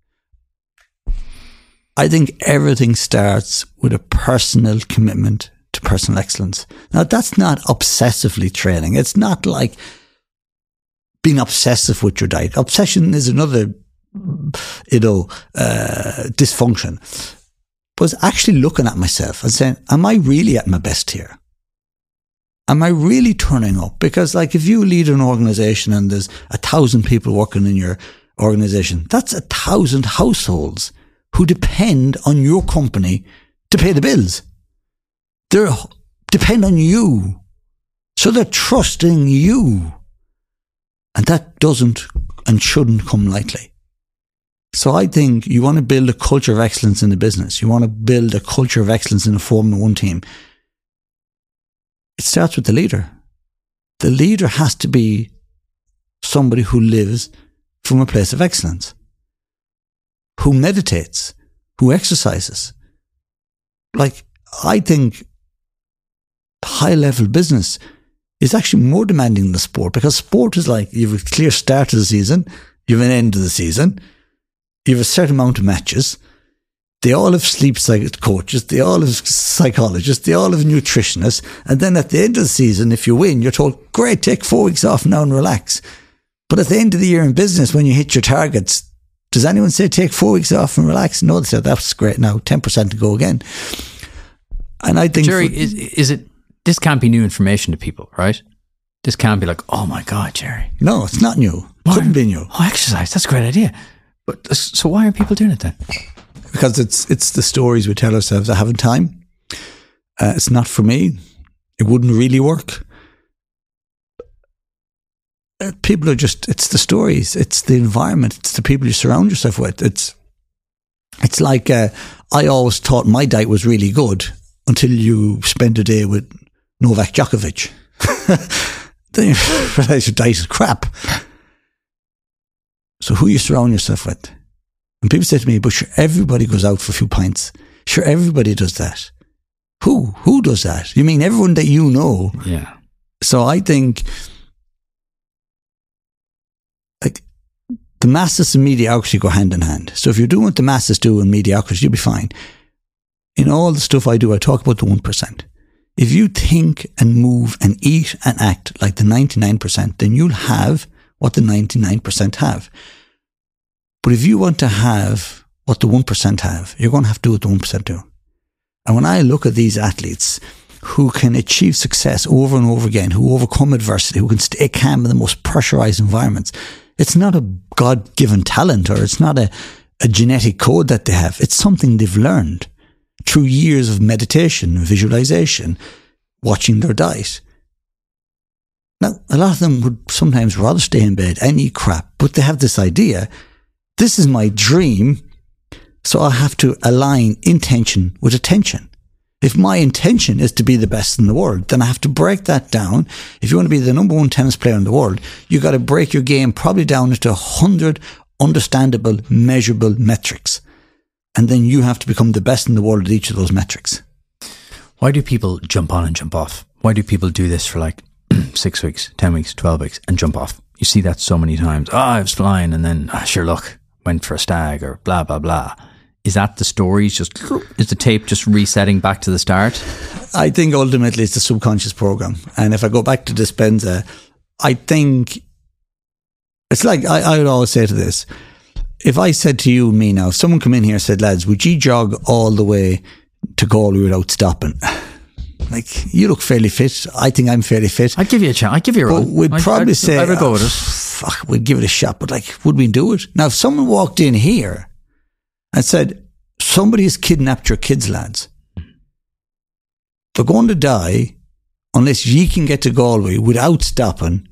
I think everything starts with a personal commitment to personal excellence. Now, that's not obsessively training. It's not like being obsessive with your diet. Obsession is another, dysfunction. But it's actually looking at myself and saying, am I really at my best here? Am I really turning up? Because if you lead an organization and there's 1,000 people working in your organization, that's 1,000 households who depend on your company to pay the bills. They depend on you. So they're trusting you. And that doesn't and shouldn't come lightly. So I think you want to build a culture of excellence in the business. You want to build a culture of excellence in a Formula One team. It starts with the leader. The leader has to be somebody who lives from a place of excellence, who meditates, who exercises. I think high-level business is actually more demanding than the sport, because sport is you have a clear start of the season, you have an end of the season, you have a certain amount of matches, they all have sleep coaches, they all have psychologists, they all have nutritionists, and then at the end of the season, if you win, you're told, great, take 4 weeks off now and relax. But at the end of the year in business, when you hit your targets, does anyone say take 4 weeks off and relax? No, they say, that's great now, 10% to go again. And I think... Jerry, this can't be new information to people, right? This can't be oh my God, Jerry. No, it's not new. Couldn't be new. Oh, exercise, that's a great idea. But so why are people doing it then? Because it's the stories we tell ourselves. I haven't time. It's not for me. It wouldn't really work. People are it's the stories. It's the environment. It's the people you surround yourself with. It's I always thought my diet was really good until you spend a day with Novak Djokovic. Then you realize your diet is crap. So who you surround yourself with? And people say to me, but sure, everybody goes out for a few pints. Sure, everybody does that. Who? Who does that? You mean everyone that you know? Yeah. So I think the masses and mediocrity go hand in hand. So if you're doing what the masses do in mediocrity, you'll be fine. In all the stuff I do, I talk about the 1%. If you think and move and eat and act like the 99%, then you'll have what the 99% have. But if you want to have what the 1% have, you're going to have to do what the 1% do. And when I look at these athletes who can achieve success over and over again, who overcome adversity, who can stay calm in the most pressurized environments, it's not a God-given talent or it's not a genetic code that they have. It's something they've learned through years of meditation, visualization, watching their diet. Now, a lot of them would sometimes rather stay in bed and eat crap, but they have this idea, this is my dream, so I have to align intention with attention. If my intention is to be the best in the world, then I have to break that down. If you want to be the number one tennis player in the world, you got to break your game probably down into 100 understandable, measurable metrics. And then you have to become the best in the world at each of those metrics. Why do people jump on and jump off? Why do people do this for like 6 weeks, 10 weeks, 12 weeks and jump off? You see that so many times. I was flying and then, sure, look, went for a stag or blah, blah, blah. Is that the story? Is the tape just resetting back to the start? I think ultimately it's the subconscious program. And if I go back to Dispenza, I think it's like, I would always say to this, if I said to you and me now, if someone come in here and said, lads, would you jog all the way to Galway without stopping? Like, you look fairly fit. I think I'm fairly fit. I'd give you a chance. I'd give you a run. We'd probably say, I would go with it. Fuck, we'd give it a shot. But like, would we do it? Now, if someone walked in here and said, somebody has kidnapped your kids, lads, they're going to die unless ye can get to Galway without stopping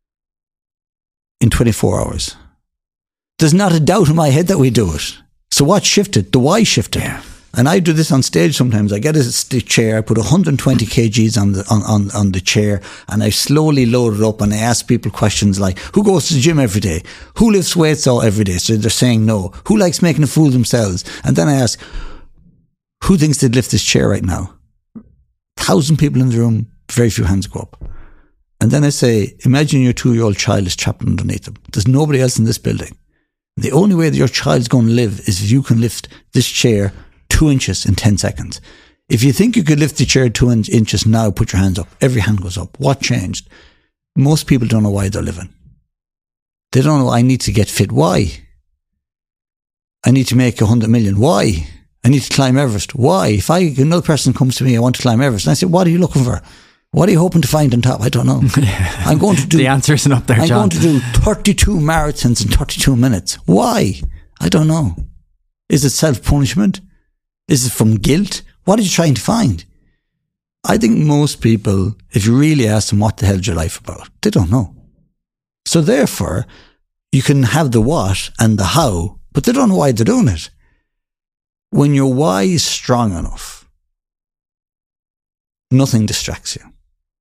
in 24 hours. There's not a doubt in my head that we do it. So what shifted? The why shifted. Yeah. And I do this on stage sometimes. I get a chair, I put 120 kgs on the chair, and I slowly load it up and I ask people questions like, who goes to the gym every day? Who lifts weights all every day? So they're saying no. Who likes making a fool of themselves? And then I ask, who thinks they'd lift this chair right now? 1,000 people in the room, very few hands go up. And then I say, imagine your 2-year-old child is trapped underneath them. There's nobody else in this building. The only way that your child's going to live is if you can lift this chair 2 inches in 10 seconds. If you think you could lift the chair 2 inches now, put your hands up. Every hand goes up. What changed? Most people don't know why they're living. They don't know, I need to get fit. Why? I need to make 100 million. Why? I need to climb Everest. Why? If another person comes to me, I want to climb Everest. And I say, what are you looking for? What are you hoping to find on top? I don't know. I'm going to do... The answer isn't up there, I'm John. going to do 32 marathons in 32 minutes. Why? I don't know. Is it self-punishment? Is it from guilt? What are you trying to find? I think most people, if you really ask them what the hell is your life about, they don't know. So therefore, you can have the what and the how, but they don't know why they're doing it. When your why is strong enough, nothing distracts you.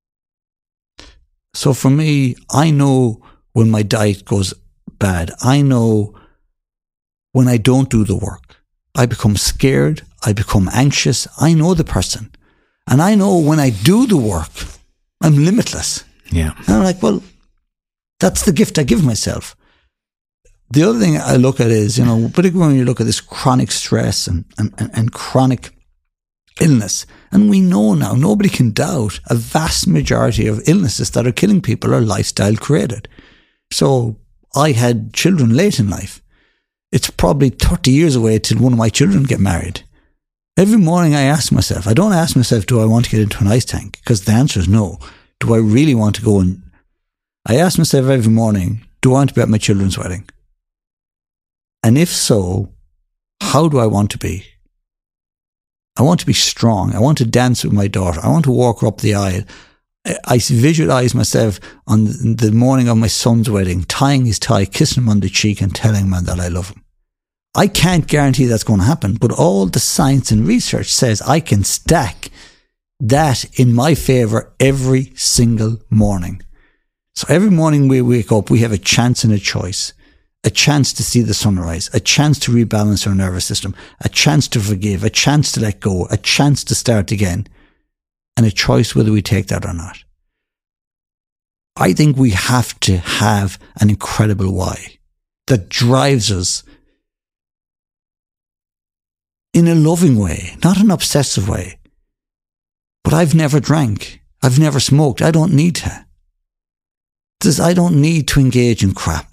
So for me, I know when my diet goes bad. I know when I don't do the work. I become scared. I become anxious. I know the person. And I know when I do the work, I'm limitless. Yeah. And I'm like, well, that's the gift I give myself. The other thing I look at is, particularly when you look at this chronic stress and chronic illness, and we know now, nobody can doubt, a vast majority of illnesses that are killing people are lifestyle created. So I had children late in life. It's probably 30 years away till one of my children get married. Every morning I ask myself, I don't ask myself, do I want to get into an ice tank? Because the answer is no. Do I really want to go in? I ask myself every morning, do I want to be at my children's wedding? And if so, how do I want to be? I want to be strong. I want to dance with my daughter. I want to walk her up the aisle. I visualize myself on the morning of my son's wedding, tying his tie, kissing him on the cheek and telling him that I love him. I can't guarantee that's going to happen, but all the science and research says I can stack that in my favor every single morning. So every morning we wake up, we have a chance and a choice. A chance to see the sunrise, a chance to rebalance our nervous system, a chance to forgive, a chance to let go, a chance to start again, and a choice whether we take that or not. I think we have to have an incredible why that drives us in a loving way, not an obsessive way. But I've never drank. I've never smoked. I don't need to. I don't need to engage in crap.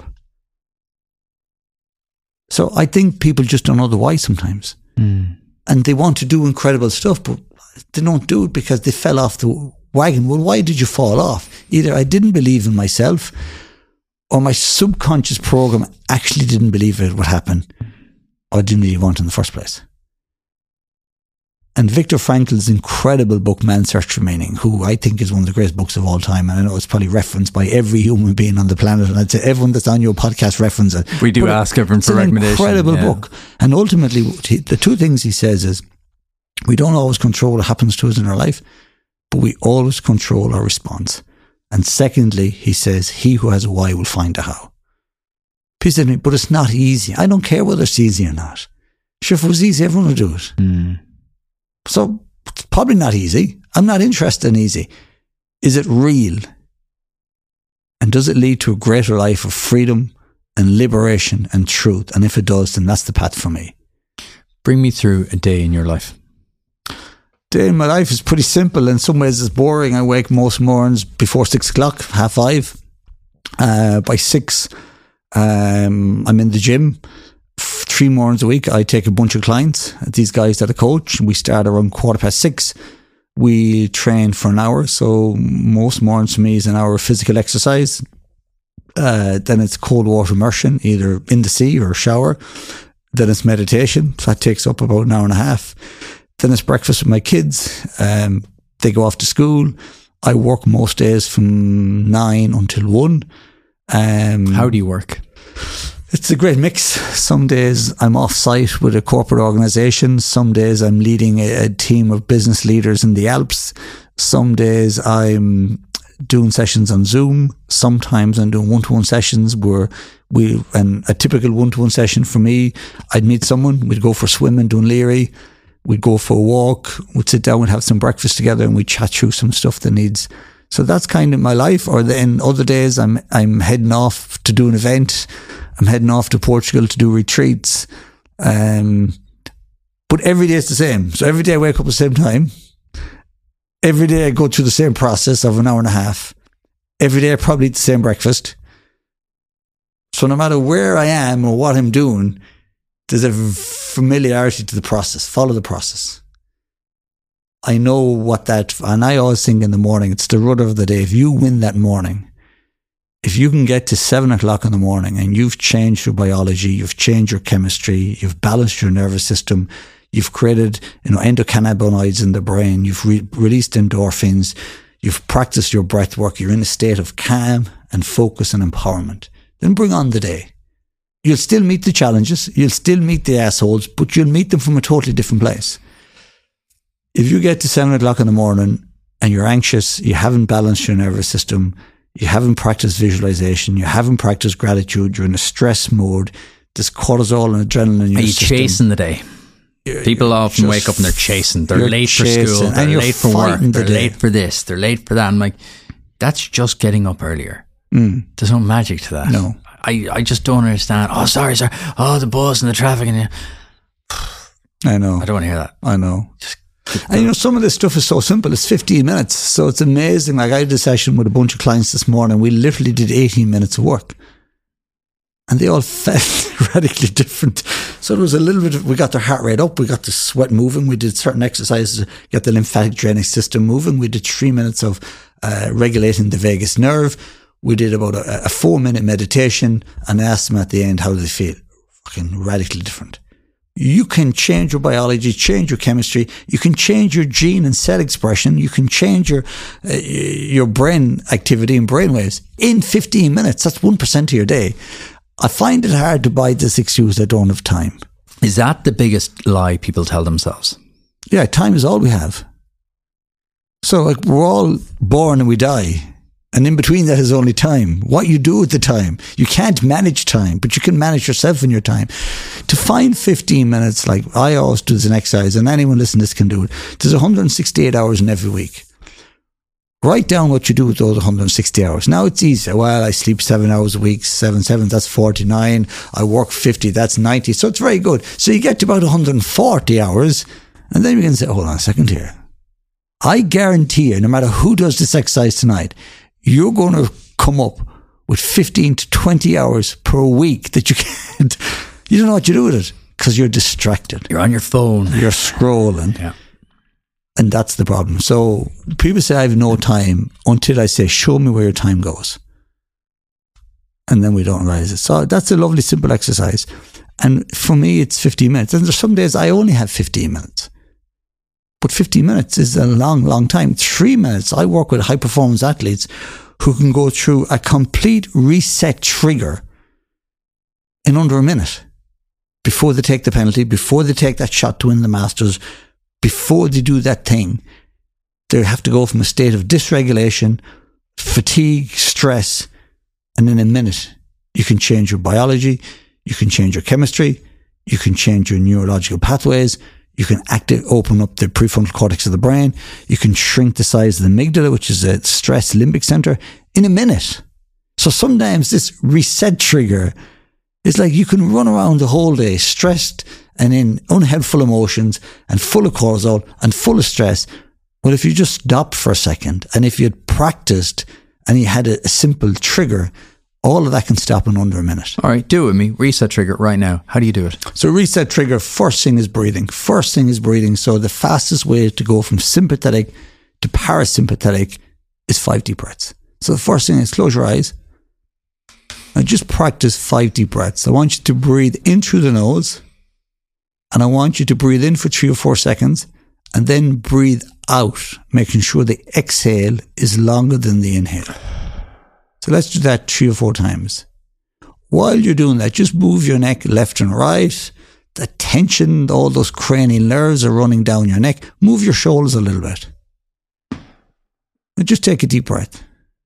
So I think people just don't know the why sometimes. And they want to do incredible stuff, but they don't do it because they fell off the wagon. Well, why did you fall off? Either I didn't believe in myself, or my subconscious program actually didn't believe it would happen, or didn't really want it in the first place. And Viktor Frankl's incredible book, Man's Search for Meaning, who I think is one of the greatest books of all time. And I know it's probably referenced by every human being on the planet. And I'd say everyone that's on your podcast reference it. We do ask everyone for recommendations. It's an incredible book. And ultimately, the two things he says is, we don't always control what happens to us in our life, but we always control our response. And secondly, he says, he who has a why will find a how. People say to me, but it's not easy. I don't care whether it's easy or not. Sure, if it was easy, everyone would do it. So it's probably not easy. I'm not interested in easy. Is it real? And does it lead to a greater life of freedom and liberation and truth? And if it does, then that's the path for me. Bring me through a day in your life. Day in my life is pretty simple. In some ways, it's boring. I wake most mornings before 6 o'clock, 5:30. By 6, I'm in the gym. 3 mornings a week, I take a bunch of clients, these guys that I coach. We start around 6:15. We train for an hour. So most mornings for me is an hour of physical exercise. Then it's cold water immersion, either in the sea or shower. Then it's meditation. So that takes up about an hour and a half. Then it's breakfast with my kids. They go off to school. I work most days from 9 until 1. How do you work? It's a great mix. Some days I'm off-site with a corporate organisation. Some days I'm leading a team of business leaders in the Alps. Some days I'm doing sessions on Zoom. Sometimes I'm doing one-to-one sessions where a typical one-to-one session for me, I'd meet someone, we'd go for swimming, Dún Laoghaire, we'd go for a walk, we'd sit down, we'd have some breakfast together, and we'd chat through some stuff that needs. So that's kind of my life. Or then other days I'm heading off to do an event. I'm heading off to Portugal to do retreats. But every day is the same. So every day I wake up at the same time. Every day I go through the same process of an hour and a half. Every day I probably eat the same breakfast. So no matter where I am or what I'm doing, there's a familiarity to the process. Follow the process. I know and I always think in the morning, it's the rudder of the day. If you win that morning, if you can get to 7 o'clock in the morning and you've changed your biology, you've changed your chemistry, you've balanced your nervous system, you've created endocannabinoids in the brain, you've released endorphins, you've practiced your breath work, you're in a state of calm and focus and empowerment, then bring on the day. You'll still meet the challenges, you'll still meet the assholes, but you'll meet them from a totally different place. If you get to 7 o'clock in the morning and you're anxious, you haven't balanced your nervous system, you haven't practiced visualization, you haven't practiced gratitude, you're in a stress mode, there's cortisol and adrenaline in your system. Are you chasing the day? People often wake up and they're chasing. They're late for school, they're late for work, they're late for this, they're late for that. I'm like, that's just getting up earlier. There's no magic to that. No. I just don't understand. Oh, sorry, sir. Oh, the bus and the traffic. And I know. I don't want to hear that. I know. And some of this stuff is so simple. It's 15 minutes. So it's amazing. Like I did a session with a bunch of clients this morning. We literally did 18 minutes of work. And they all felt radically different. So there was a little bit we got their heart rate up. We got the sweat moving. We did certain exercises, got the lymphatic drainage system moving. We did 3 minutes of regulating the vagus nerve. We did about a 4-minute meditation and asked them at the end, how do they feel? Fucking radically different. You can change your biology, change your chemistry. You can change your gene and cell expression. You can change your brain activity and brain waves in 15 minutes. That's 1% of your day. I find it hard to buy this excuse, I don't have time. Is that the biggest lie people tell themselves? Yeah, time is all we have. So we're all born and we die. And in between that is only time. What you do with the time. You can't manage time, but you can manage yourself in your time. To find 15 minutes, like I always do as an exercise, and anyone listening to this can do it. There's 168 hours in every week. Write down what you do with those 160 hours. Now it's easy. Well, I sleep 7 hours a week, 7, that's 49. I work 50, that's 90. So it's very good. So you get to about 140 hours, and then you can say, hold on a second here. I guarantee you, no matter who does this exercise tonight, you're going to come up with 15 to 20 hours per week that you can't. You don't know what you do with it because you're distracted. You're on your phone. You're scrolling. Yeah. And that's the problem. So people say I have no time until I say, show me where your time goes. And then we don't realize it. So that's a lovely, simple exercise. And for me, it's 15 minutes. And there's some days I only have 15 minutes. But 15 minutes is a long, long time. 3 minutes. I work with high performance athletes who can go through a complete reset trigger in under a minute before they take the penalty, before they take that shot to win the Masters, before they do that thing. They have to go from a state of dysregulation, fatigue, stress, and in a minute, you can change your biology, you can change your chemistry, you can change your neurological pathways, you can open up the prefrontal cortex of the brain, you can shrink the size of the amygdala, which is a stress limbic center, in a minute. So sometimes this reset trigger is like you can run around the whole day stressed and in unhelpful emotions and full of cortisol and full of stress. Well, if you just stopped for a second and if you had practiced and you had a simple trigger, all of that can stop in under a minute. All right, do it with me. Reset trigger right now. How do you do it? So reset trigger, first thing is breathing. So the fastest way to go from sympathetic to parasympathetic is 5 deep breaths. So the first thing is close your eyes and just practice 5 deep breaths. I want you to breathe in through the nose and I want you to breathe in for 3 or 4 seconds and then breathe out, making sure the exhale is longer than the inhale. So let's do that 3 or 4 times. While you're doing that, just move your neck left and right. The tension, all those cranial nerves are running down your neck. Move your shoulders a little bit. And just take a deep breath.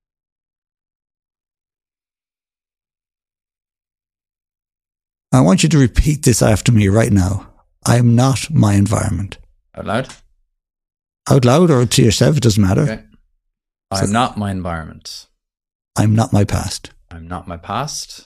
I want you to repeat this after me right now. I am not my environment. Out loud? Out loud or to yourself, it doesn't matter. Okay. I'm not my environment. I'm not my past. I'm not my past.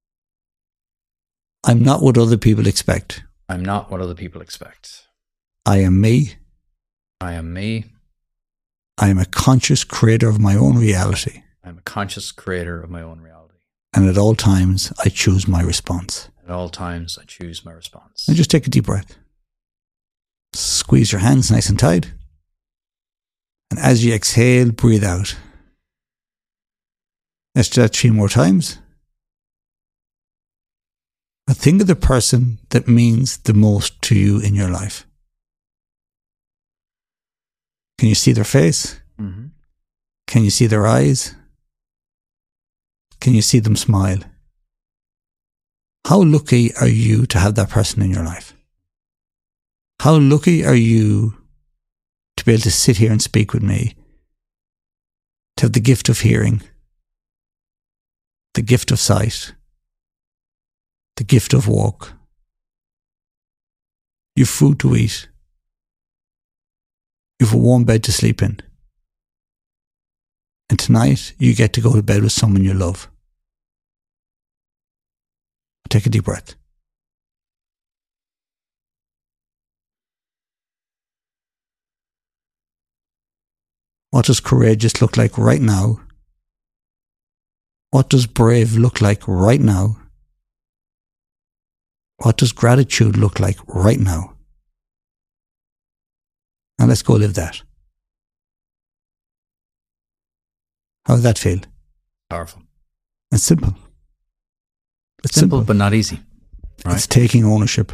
I'm not what other people expect. I'm not what other people expect. I am me. I am me. I am a conscious creator of my own reality. I'm a conscious creator of my own reality. And at all times, I choose my response. At all times, I choose my response. And just take a deep breath. Squeeze your hands nice and tight. And as you exhale, breathe out. Let's do that 3 more times. Now think of the person that means the most to you in your life. Can you see their face? Mm-hmm. Can you see their eyes? Can you see them smile? How lucky are you to have that person in your life? How lucky are you to be able to sit here and speak with me, to have the gift of hearing, the gift of sight, the gift of walk, you've food to eat, you've a warm bed to sleep in, and tonight you get to go to bed with someone you love. Take a deep breath. What does courageous look like right now? What does brave look like right now? What does gratitude look like right now? Now let's go live that. How does that feel? Powerful. It's simple. It's simple, but not easy. Right? It's taking ownership.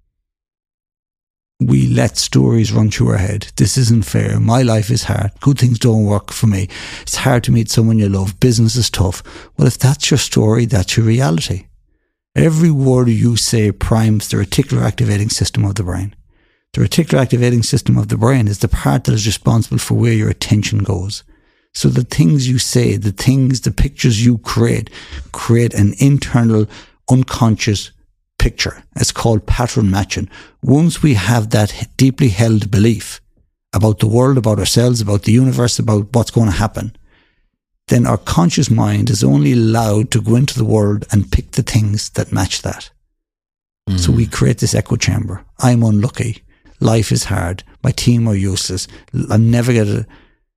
We let stories run through our head. This isn't fair. My life is hard. Good things don't work for me. It's hard to meet someone you love. Business is tough. Well, if that's your story, that's your reality. Every word you say primes the reticular activating system of the brain. The reticular activating system of the brain is the part that is responsible for where your attention goes. So the things you say, the pictures you create an internal, unconscious picture. It's called pattern matching. Once we have that deeply held belief about the world, about ourselves, about the universe, about what's going to happen, then our conscious mind is only allowed to go into the world and pick the things that match that. So we create this echo chamber. I'm unlucky. Life is hard. My team are useless. I'll never get it.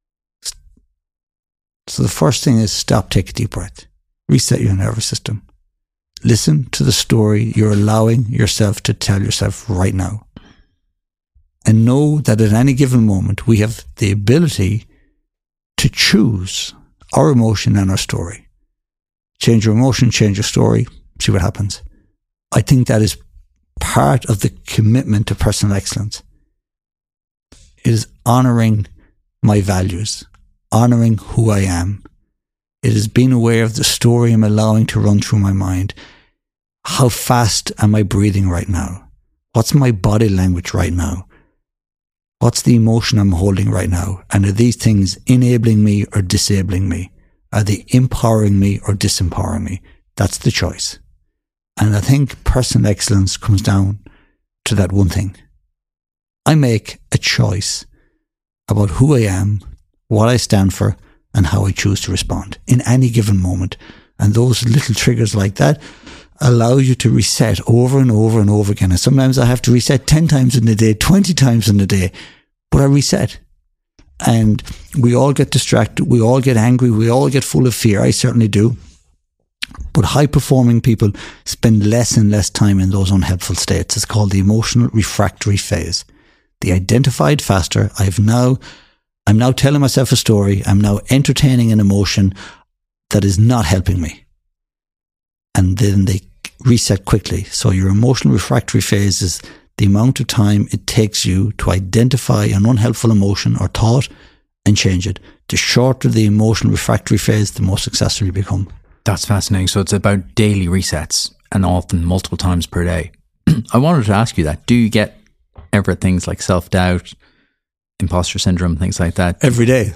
So the first thing is stop, take a deep breath. Reset your nervous system. Listen to the story you're allowing yourself to tell yourself right now. And know that at any given moment, we have the ability to choose our emotion and our story. Change your emotion, change your story, see what happens. I think that is part of the commitment to personal excellence. It is honouring my values, honouring who I am. It is being aware of the story I'm allowing to run through my mind. How fast am I breathing right now? What's my body language right now? What's the emotion I'm holding right now? And are these things enabling me or disabling me? Are they empowering me or disempowering me? That's the choice. And I think personal excellence comes down to that one thing. I make a choice about who I am, what I stand for, and how I choose to respond in any given moment. And those little triggers like that allow you to reset over and over and over again. And sometimes I have to reset 10 times in the day, 20 times in the day, but I reset. And we all get distracted. We all get angry. We all get full of fear. I certainly do. But high-performing people spend less and less time in those unhelpful states. It's called the emotional refractory phase. They identified faster. I'm now telling myself a story. I'm now entertaining an emotion that is not helping me. And then they reset quickly. So your emotional refractory phase is the amount of time it takes you to identify an unhelpful emotion or thought and change it. The shorter the emotional refractory phase, the more successful you become. That's fascinating. So it's about daily resets and often multiple times per day. I wanted to ask you that. Do you get ever things like self-doubt, imposter syndrome, things like that? Every day.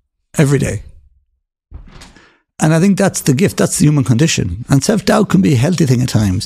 And I think that's the gift. That's the human condition. And self-doubt can be a healthy thing at times.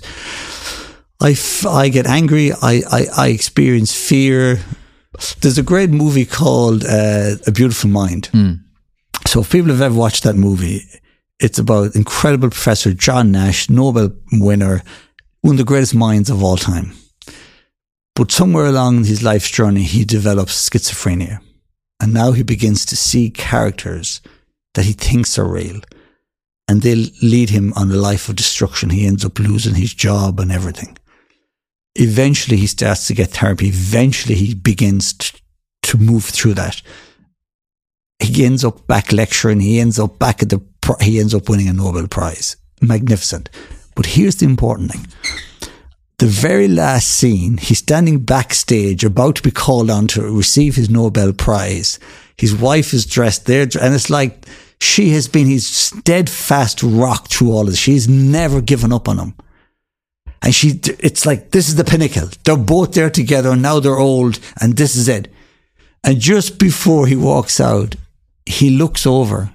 I get angry. I experience fear. There's a great movie called A Beautiful Mind. So if people have ever watched that movie, it's about incredible Professor John Nash, Nobel winner, one of the greatest minds of all time. But somewhere along his life's journey, he develops schizophrenia. And now he begins to see characters that he thinks are real. And they lead him on a life of destruction. He ends up losing his job and everything. Eventually, he starts to get therapy. Eventually, he begins to move through that. He ends up back lecturing. He ends up winning a Nobel Prize. Magnificent. But here's the important thing. The very last scene, he's standing backstage, about to be called on to receive his Nobel Prize. His wife is dressed there, and it's like she has been his steadfast rock through all of this. She's never given up on him. And it's like, this is the pinnacle. They're both there together, and now they're old, and this is it. And just before he walks out, he looks over,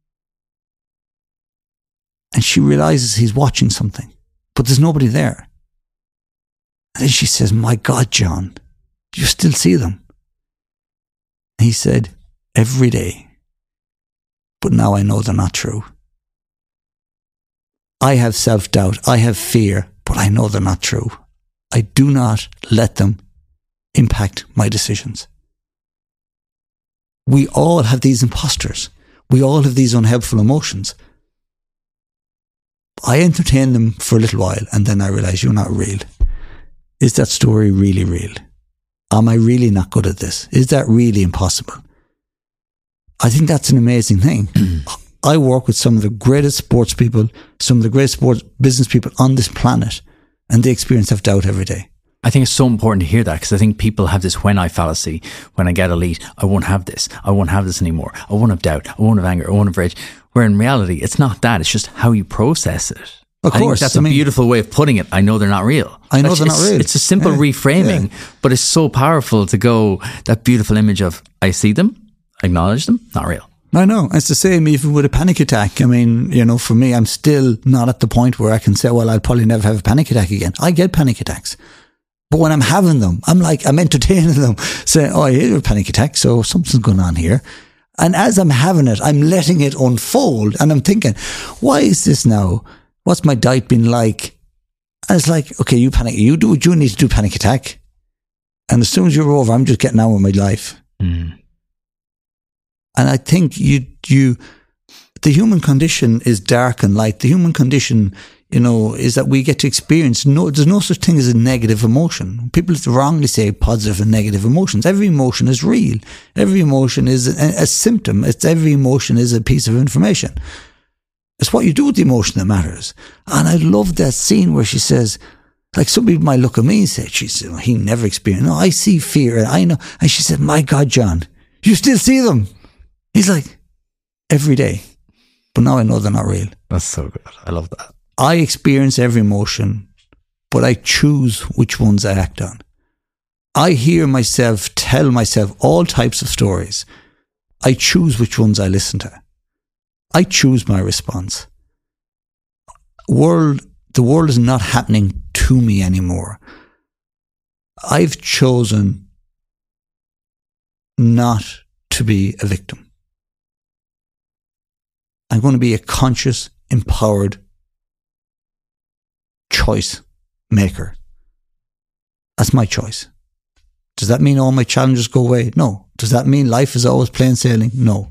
and she realizes he's watching something, but there's nobody there. And then she says, "My God, John, do you still see them?" And he said, "Every day. But now I know they're not true. I have self-doubt, I have fear, but I know they're not true. I do not let them impact my decisions." We all have these imposters. We all have these unhelpful emotions. I entertain them for a little while, and then I realize you're not real. Is that story really real? Am I really not good at this? Is that really impossible? I think that's an amazing thing. I work with some of the greatest sports people, some of the greatest sports business people on this planet, and they experience self-doubt every day. I think it's so important to hear that, because I think people have this when I fallacy. When I get elite, I won't have this. I won't have this anymore. I won't have doubt. I won't have anger. I won't have rage. Where in reality, it's not that. It's just how you process it. Of course. That's a beautiful way of putting it. I know they're not real. I know they're not real. It's a simple reframing, but it's so powerful to go, that beautiful image of, I see them, acknowledge them, not real. I know. It's the same even with a panic attack. I mean, for me, I'm still not at the point where I can say, well, I'll probably never have a panic attack again. I get panic attacks. But when I'm having them, I'm entertaining them, saying, oh, I hear a panic attack, so something's going on here. And as I'm having it, I'm letting it unfold, and I'm thinking, why is this now? What's my diet been like? And it's like, okay, you panic. You do what you need to do, panic attack. And as soon as you're over, I'm just getting on with my life. And I think the human condition is dark and light. The human condition, is that we get to experience, there's no such thing as a negative emotion. People wrongly say positive and negative emotions. Every emotion is real. Every emotion is a symptom. Every emotion is a piece of information. It's what you do with the emotion that matters. And I love that scene where she says, Like some people might look at me and say, "Geez, he never experienced." No, I see fear, and I know. And she said, "My God, John, you still see them?" He's like, "Every day," but now I know they're not real. That's so good. I love that. I experience every emotion, but I choose which ones I act on. I hear myself tell myself all types of stories. I choose which ones I listen to. I choose my response. The world is not happening to me anymore. I've chosen not to be a victim. I'm going to be a conscious, empowered choice maker. That's my choice. Does that mean all my challenges go away? No. Does that mean life is always plain sailing? No.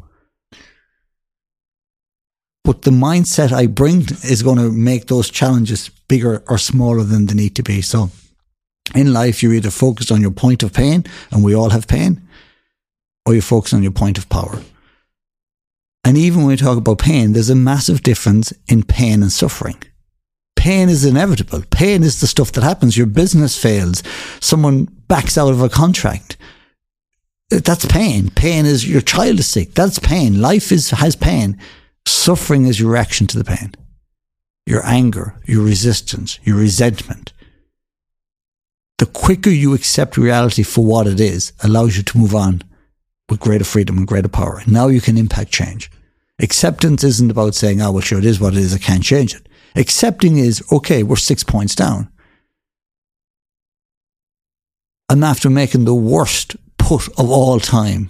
But the mindset I bring is going to make those challenges bigger or smaller than they need to be. So in life, you're either focused on your point of pain, and we all have pain, or you're focused on your point of power. And even when we talk about pain, there's a massive difference in pain and suffering. Pain is inevitable. Pain is the stuff that happens. Your business fails. Someone backs out of a contract. That's pain. Pain is your child is sick. That's pain. Life has pain. Suffering is your reaction to the pain. Your anger, your resistance, your resentment. The quicker you accept reality for what it is, allows you to move on with greater freedom and greater power. Now you can impact change. Acceptance isn't about saying, "Oh, well, sure, it is what it is. I can't change it." Accepting is, okay, we're 6 points down. I'm after making the worst put of all time.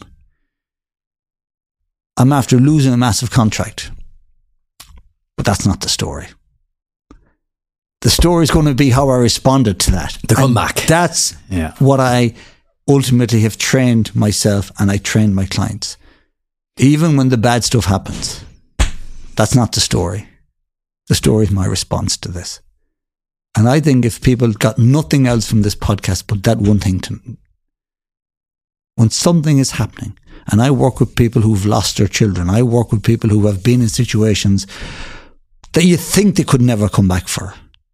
I'm after losing a massive contract. But that's not the story. The story is going to be how I responded to that. The comeback. That's what I ultimately have trained myself, and I train my clients. Even when the bad stuff happens, that's not the story. The story is my response to this. And I think if people got nothing else from this podcast but that one thing, when something is happening, and I work with people who've lost their children, I work with people who have been in situations that you think they could never come back for.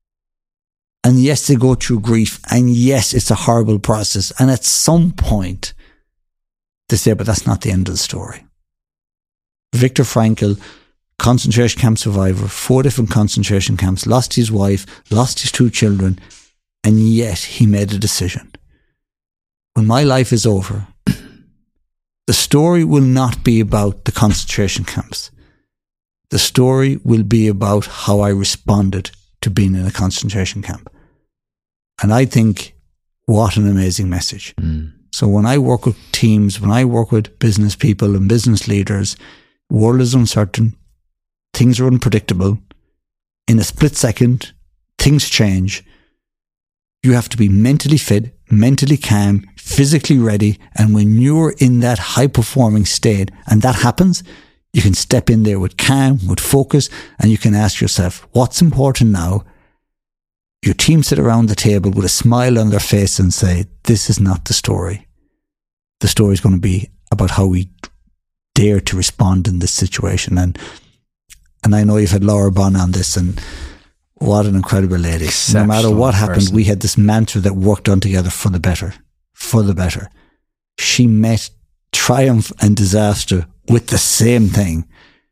And yes, they go through grief, and yes, it's a horrible process. And at some point, they say, but that's not the end of the story. Viktor Frankl, concentration camp survivor, 4 different concentration camps, lost his wife, lost his 2 children, and yet he made a decision. When my life is over, the story will not be about the concentration camps. The story will be about how I responded to being in a concentration camp. And I think, what an amazing message. So when I work with teams, when I work with business people and business leaders, world is uncertain, things are unpredictable. In a split second, things change. You have to be mentally fit, mentally calm, physically ready. And when you're in that high-performing state, and that happens, you can step in there with calm, with focus, and you can ask yourself, what's important now? Your team sit around the table with a smile on their face and say, this is not the story. The story is going to be about how we dare to respond in this situation. And I know you've had Laura Bonn on this, and what an incredible lady. No matter what happened, we had this mantra that worked on together for the better. For the better. She met triumph and disaster with the same thing.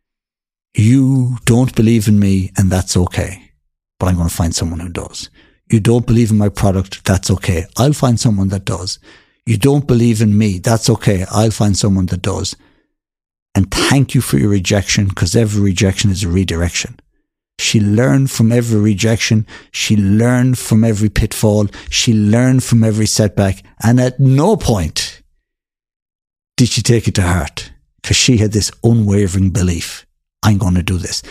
You don't believe in me, and that's okay. But I'm going to find someone who does. You don't believe in my product, that's okay. I'll find someone that does. You don't believe in me, that's okay. I'll find someone that does. And thank you for your rejection, because every rejection is a redirection. She learned from every rejection. She learned from every pitfall. She learned from every setback. And at no point did she take it to heart, because she had this unwavering belief, I'm going to do this.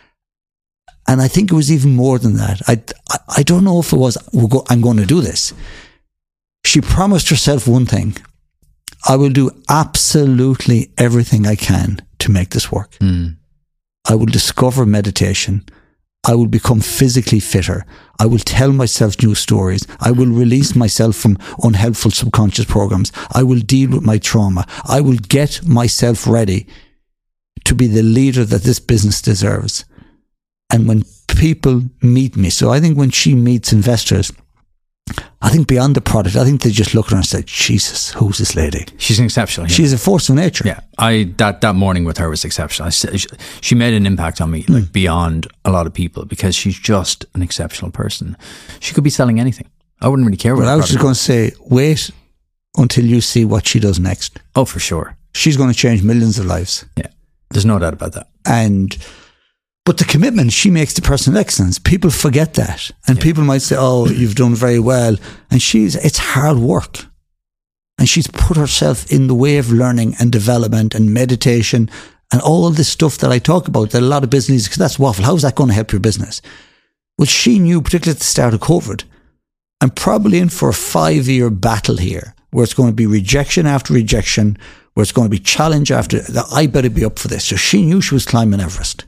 And I think it was even more than that. I don't know if it was, I'm going to do this. She promised herself one thing. I will do absolutely everything I can to make this work. I will discover meditation. I will become physically fitter. I will tell myself new stories. I will release myself from unhelpful subconscious programs. I will deal with my trauma. I will get myself ready to be the leader that this business deserves. And when people meet me, so I think when she meets investors, I think beyond the product, I think they just look at her and say, Jesus, who's this lady? She's an exceptional human. She's a force of nature. Yeah, that morning with her was exceptional. She made an impact on me like beyond a lot of people, because she's just an exceptional person. She could be selling anything. I wouldn't really care what. But I was just going to say, wait until you see what she does next. Oh, for sure. She's going to change millions of lives. Yeah, there's no doubt about that. But the commitment she makes to personal excellence, people forget that. And people might say, oh, you've done very well. And it's hard work. And she's put herself in the way of learning and development and meditation and all this stuff that I talk about that a lot of businesses, because that's waffle. How's that going to help your business? Well, she knew, particularly at the start of COVID, I'm probably in for a 5-year battle here, where it's going to be rejection after rejection, where it's going to be challenge after, I better be up for this. So she knew she was climbing Everest.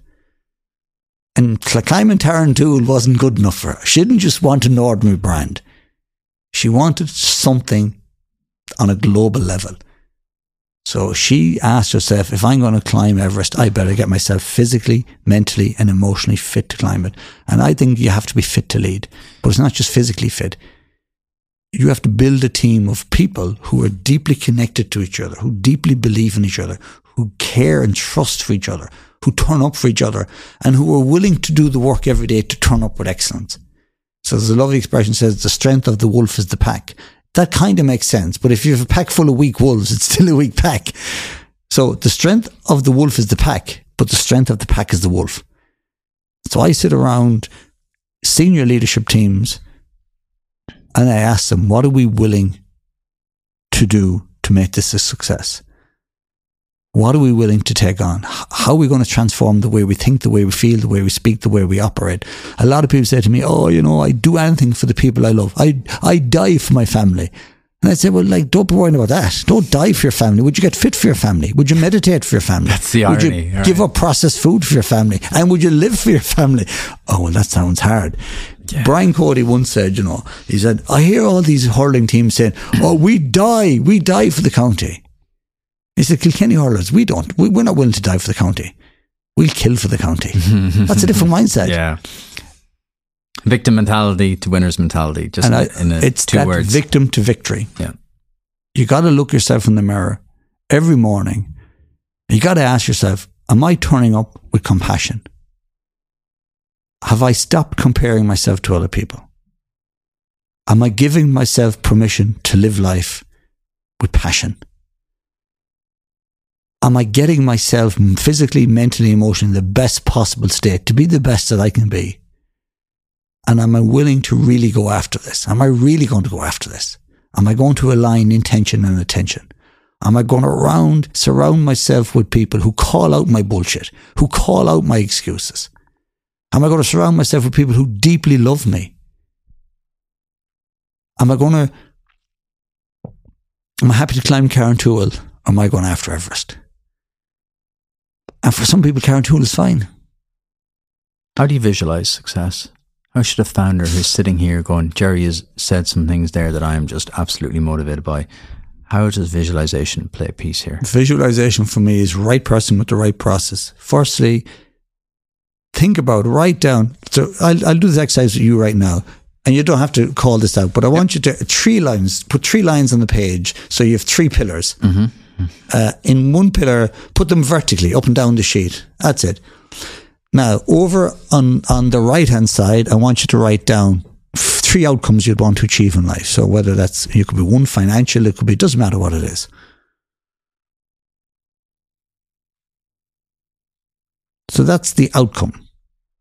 And climbing Tarrantoul wasn't good enough for her. She didn't just want an ordinary brand. She wanted something on a global level. So she asked herself, if I'm going to climb Everest, I better get myself physically, mentally and emotionally fit to climb it. And I think you have to be fit to lead. But it's not just physically fit. You have to build a team of people who are deeply connected to each other, who deeply believe in each other, who care and trust for each other, who turn up for each other, and who are willing to do the work every day to turn up with excellence. So there's a lovely expression that says, the strength of the wolf is the pack. That kind of makes sense, but if you have a pack full of weak wolves, it's still a weak pack. So the strength of the wolf is the pack, but the strength of the pack is the wolf. So I sit around senior leadership teams and I ask them, what are we willing to do to make this a success? What are we willing to take on? How are we going to transform the way we think, the way we feel, the way we speak, the way we operate? A lot of people say to me, oh, I do anything for the people I love. I die for my family. And I say, well, don't be worried about that. Don't die for your family. Would you get fit for your family? Would you meditate for your family? That's the irony. Would you give up processed food for your family? And would you live for your family? Oh, well, that sounds hard. Yeah. Brian Cody once said, he said, I hear all these hurling teams saying, oh, we die for the county. He said, Kilkenny hurlers, we don't. We're not willing to die for the county. We'll kill for the county. That's a different mindset. Yeah. Victim mentality to winner's mentality. Just it's two words. Victim to victory. Yeah. You got to look yourself in the mirror every morning. You got to ask yourself, am I turning up with compassion? Have I stopped comparing myself to other people? Am I giving myself permission to live life with passion? Am I getting myself physically, mentally, emotionally in the best possible state to be the best that I can be? And am I willing to really go after this? Am I really going to go after this? Am I going to align intention and attention? Am I going to surround myself with people who call out my bullshit, who call out my excuses? Am I going to surround myself with people who deeply love me? Am I happy to climb Carrantoul, or am I going after Everest? And for some people, Carrantoul is fine. How do you visualize success? How should a founder who's sitting here going, Jerry has said some things there that I am just absolutely motivated by. How does visualization play a piece here? Visualization for me is right person with the right process. Firstly, think about, write down. So I'll do this exercise with you right now. And you don't have to call this out, but I want you to, put 3 lines on the page. So you have 3 pillars. Mm-hmm. In one pillar, put them vertically up and down the sheet. That's it. Now, over on the right-hand side, I want you to write down 3 outcomes you'd want to achieve in life. So whether it could be one financial, it doesn't matter what it is. So that's the outcome.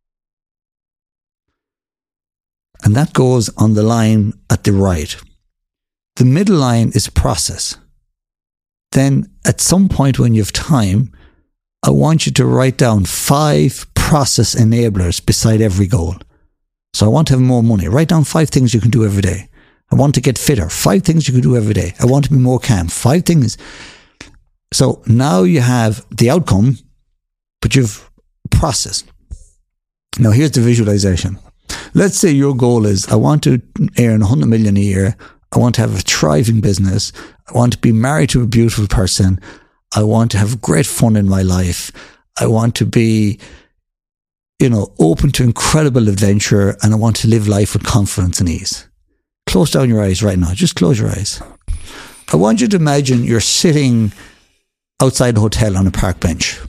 And that goes on the line at the right. The middle line is process. Then at some point when you have time, I want you to write down 5 process enablers beside every goal. So I want to have more money. Write down 5 things you can do every day. I want to get fitter. 5 things you can do every day. I want to be more calm. 5 things. So now you have the outcome, but you've processed. Now here's the visualization. Let's say your goal is, I want to earn 100 million a year. I want to have a thriving business. I want to be married to a beautiful person. I want to have great fun in my life. I want to be, open to incredible adventure, and I want to live life with confidence and ease. Close down your eyes right now. Just close your eyes. I want you to imagine you're sitting outside a hotel on a park bench.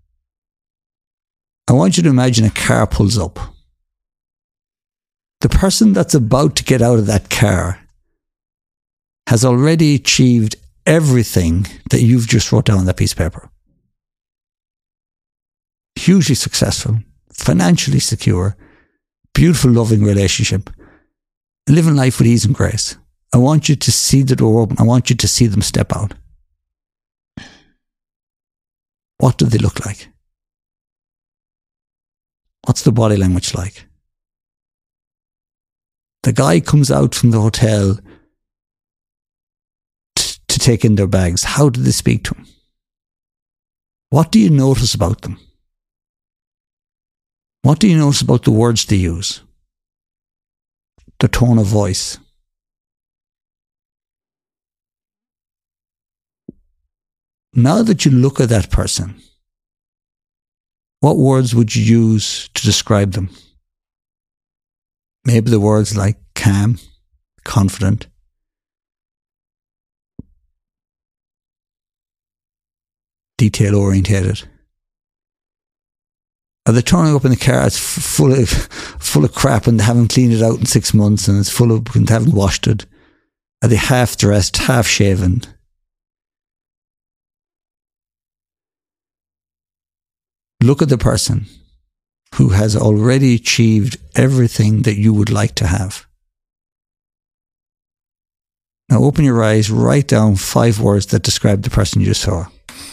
I want you to imagine a car pulls up. The person that's about to get out of that car has already achieved everything that you've just wrote down on that piece of paper. Hugely successful, financially secure, beautiful, loving relationship, living life with ease and grace. I want you to see the door open. I want you to see them step out. What do they look like? What's the body language like? The guy comes out from the hotel to take in their bags. How do they speak to him? What do you notice about them? What do you notice about the words they use? The tone of voice? Now that you look at that person, what words would you use to describe them? Maybe the words like calm, confident, detail-orientated. Are they turning up in the car? It's full of crap and they haven't cleaned it out in 6 months and it's full of, and they haven't washed it. Are they half dressed, half shaven? Look at the person who has already achieved everything that you would like to have. Now open your eyes, write down 5 words that describe the person you just saw.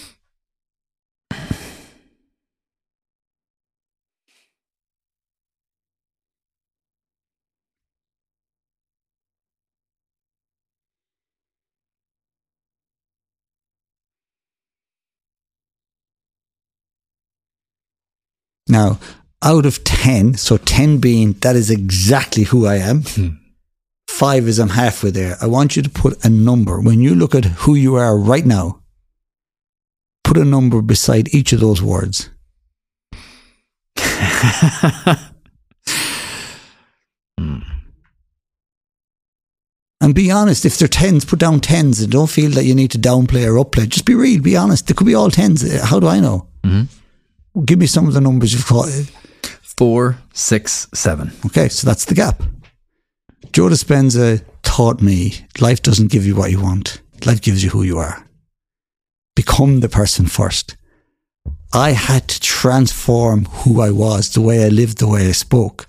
Now, out of 10, so 10 being that is exactly who I am, 5 is I'm halfway there. I want you to put a number. When you look at who you are right now, put a number beside each of those words. And be honest, if they're 10s, put down 10s and don't feel that you need to downplay or upplay. Just be real, be honest. They could be all 10s. How do I know? Mm-hmm. Give me some of the numbers you've got. 4, 6, 7. Okay, so that's the gap. Joe Dispenza taught me life doesn't give you what you want. Life gives you who you are. Become the person first. I had to transform who I was, the way I lived, the way I spoke.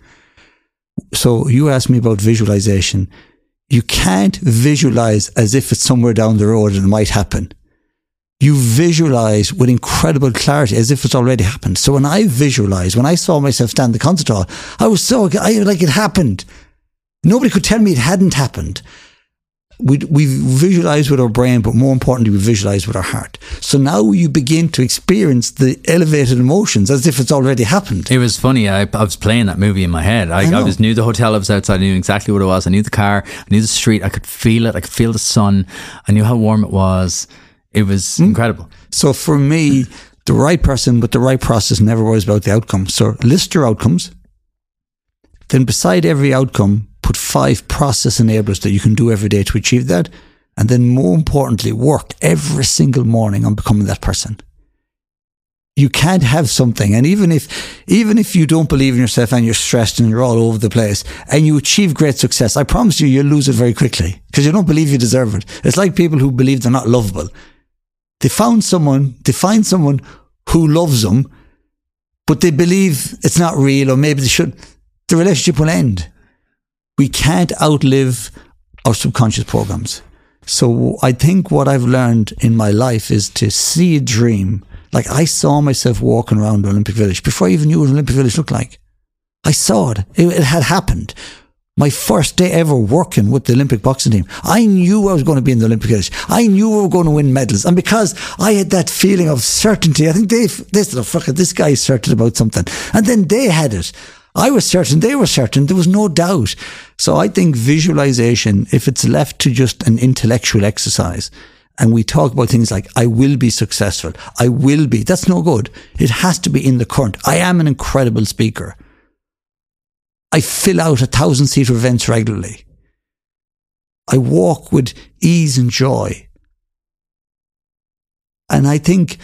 So you asked me about visualization. You can't visualize as if it's somewhere down the road and it might happen. You visualize with incredible clarity as if it's already happened. So when I visualized, when I saw myself stand in the concert hall, I was like it happened. Nobody could tell me it hadn't happened. We visualize with our brain, but more importantly, we visualize with our heart. So now you begin to experience the elevated emotions as if it's already happened. It was funny. I was playing that movie in my head. I knew the hotel I was outside. I knew exactly what it was. I knew the car. I knew the street. I could feel it. I could feel the sun. I knew how warm it was. It was incredible. So for me, the right person with the right process never worries about the outcome. So list your outcomes. Then beside every outcome, put 5 process enablers that you can do every day to achieve that. And then more importantly, work every single morning on becoming that person. You can't have something. And even if you don't believe in yourself and you're stressed and you're all over the place and you achieve great success, I promise you'll lose it very quickly because you don't believe you deserve it. It's like people who believe they're not lovable. They find someone who loves them, but they believe it's not real or maybe they should. The relationship will end. We can't outlive our subconscious programs. So I think what I've learned in my life is to see a dream. Like I saw myself walking around the Olympic Village before I even knew what an Olympic Village looked like. I saw it. It had happened. My first day ever working with the Olympic boxing team, I knew I was going to be in the Olympic Village. I knew we were going to win medals. And because I had that feeling of certainty, I think they said, oh, fuck it, this guy is certain about something. And then they had it. I was certain, they were certain, there was no doubt. So I think visualization, if it's left to just an intellectual exercise, and we talk about things like, I will be successful, I will be, that's no good. It has to be in the current. I am an incredible speaker. I fill out 1,000-seater events regularly. I walk with ease and joy. And I think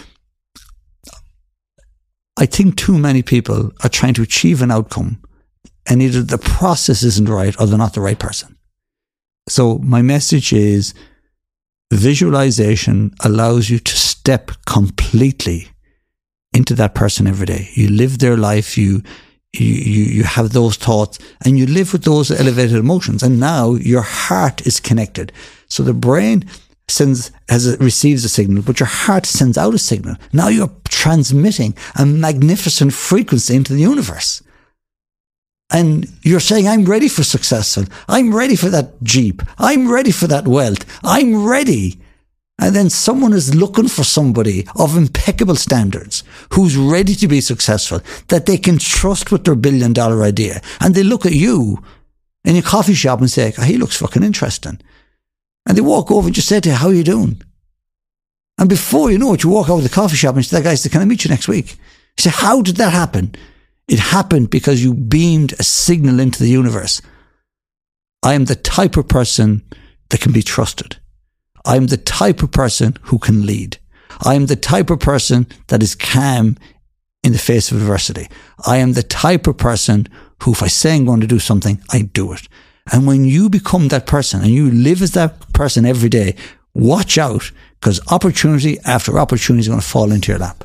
too many people are trying to achieve an outcome, and either the process isn't right or they're not the right person. So my message is, visualization allows you to step completely into that person every day. You live their life, you have those thoughts, and you live with those elevated emotions. And now your heart is connected. So the brain receives a signal, but your heart sends out a signal. Now you're transmitting a magnificent frequency into the universe. And you're saying, I'm ready for successful. I'm ready for that Jeep. I'm ready for that wealth. I'm ready. And then someone is looking for somebody of impeccable standards who's ready to be successful, that they can trust with their $1 billion idea. And they look at you in a coffee shop and say, oh, he looks fucking interesting. And they walk over and just say to you, how are you doing? And before you know it, you walk out of the coffee shop and say, that guy said, can I meet you next week? You say, how did that happen? It happened because you beamed a signal into the universe. I am the type of person that can be trusted. I am the type of person who can lead. I am the type of person that is calm in the face of adversity. I am the type of person who, if I say I'm going to do something, I do it. And when you become that person and you live as that person every day, watch out, because opportunity after opportunity is going to fall into your lap.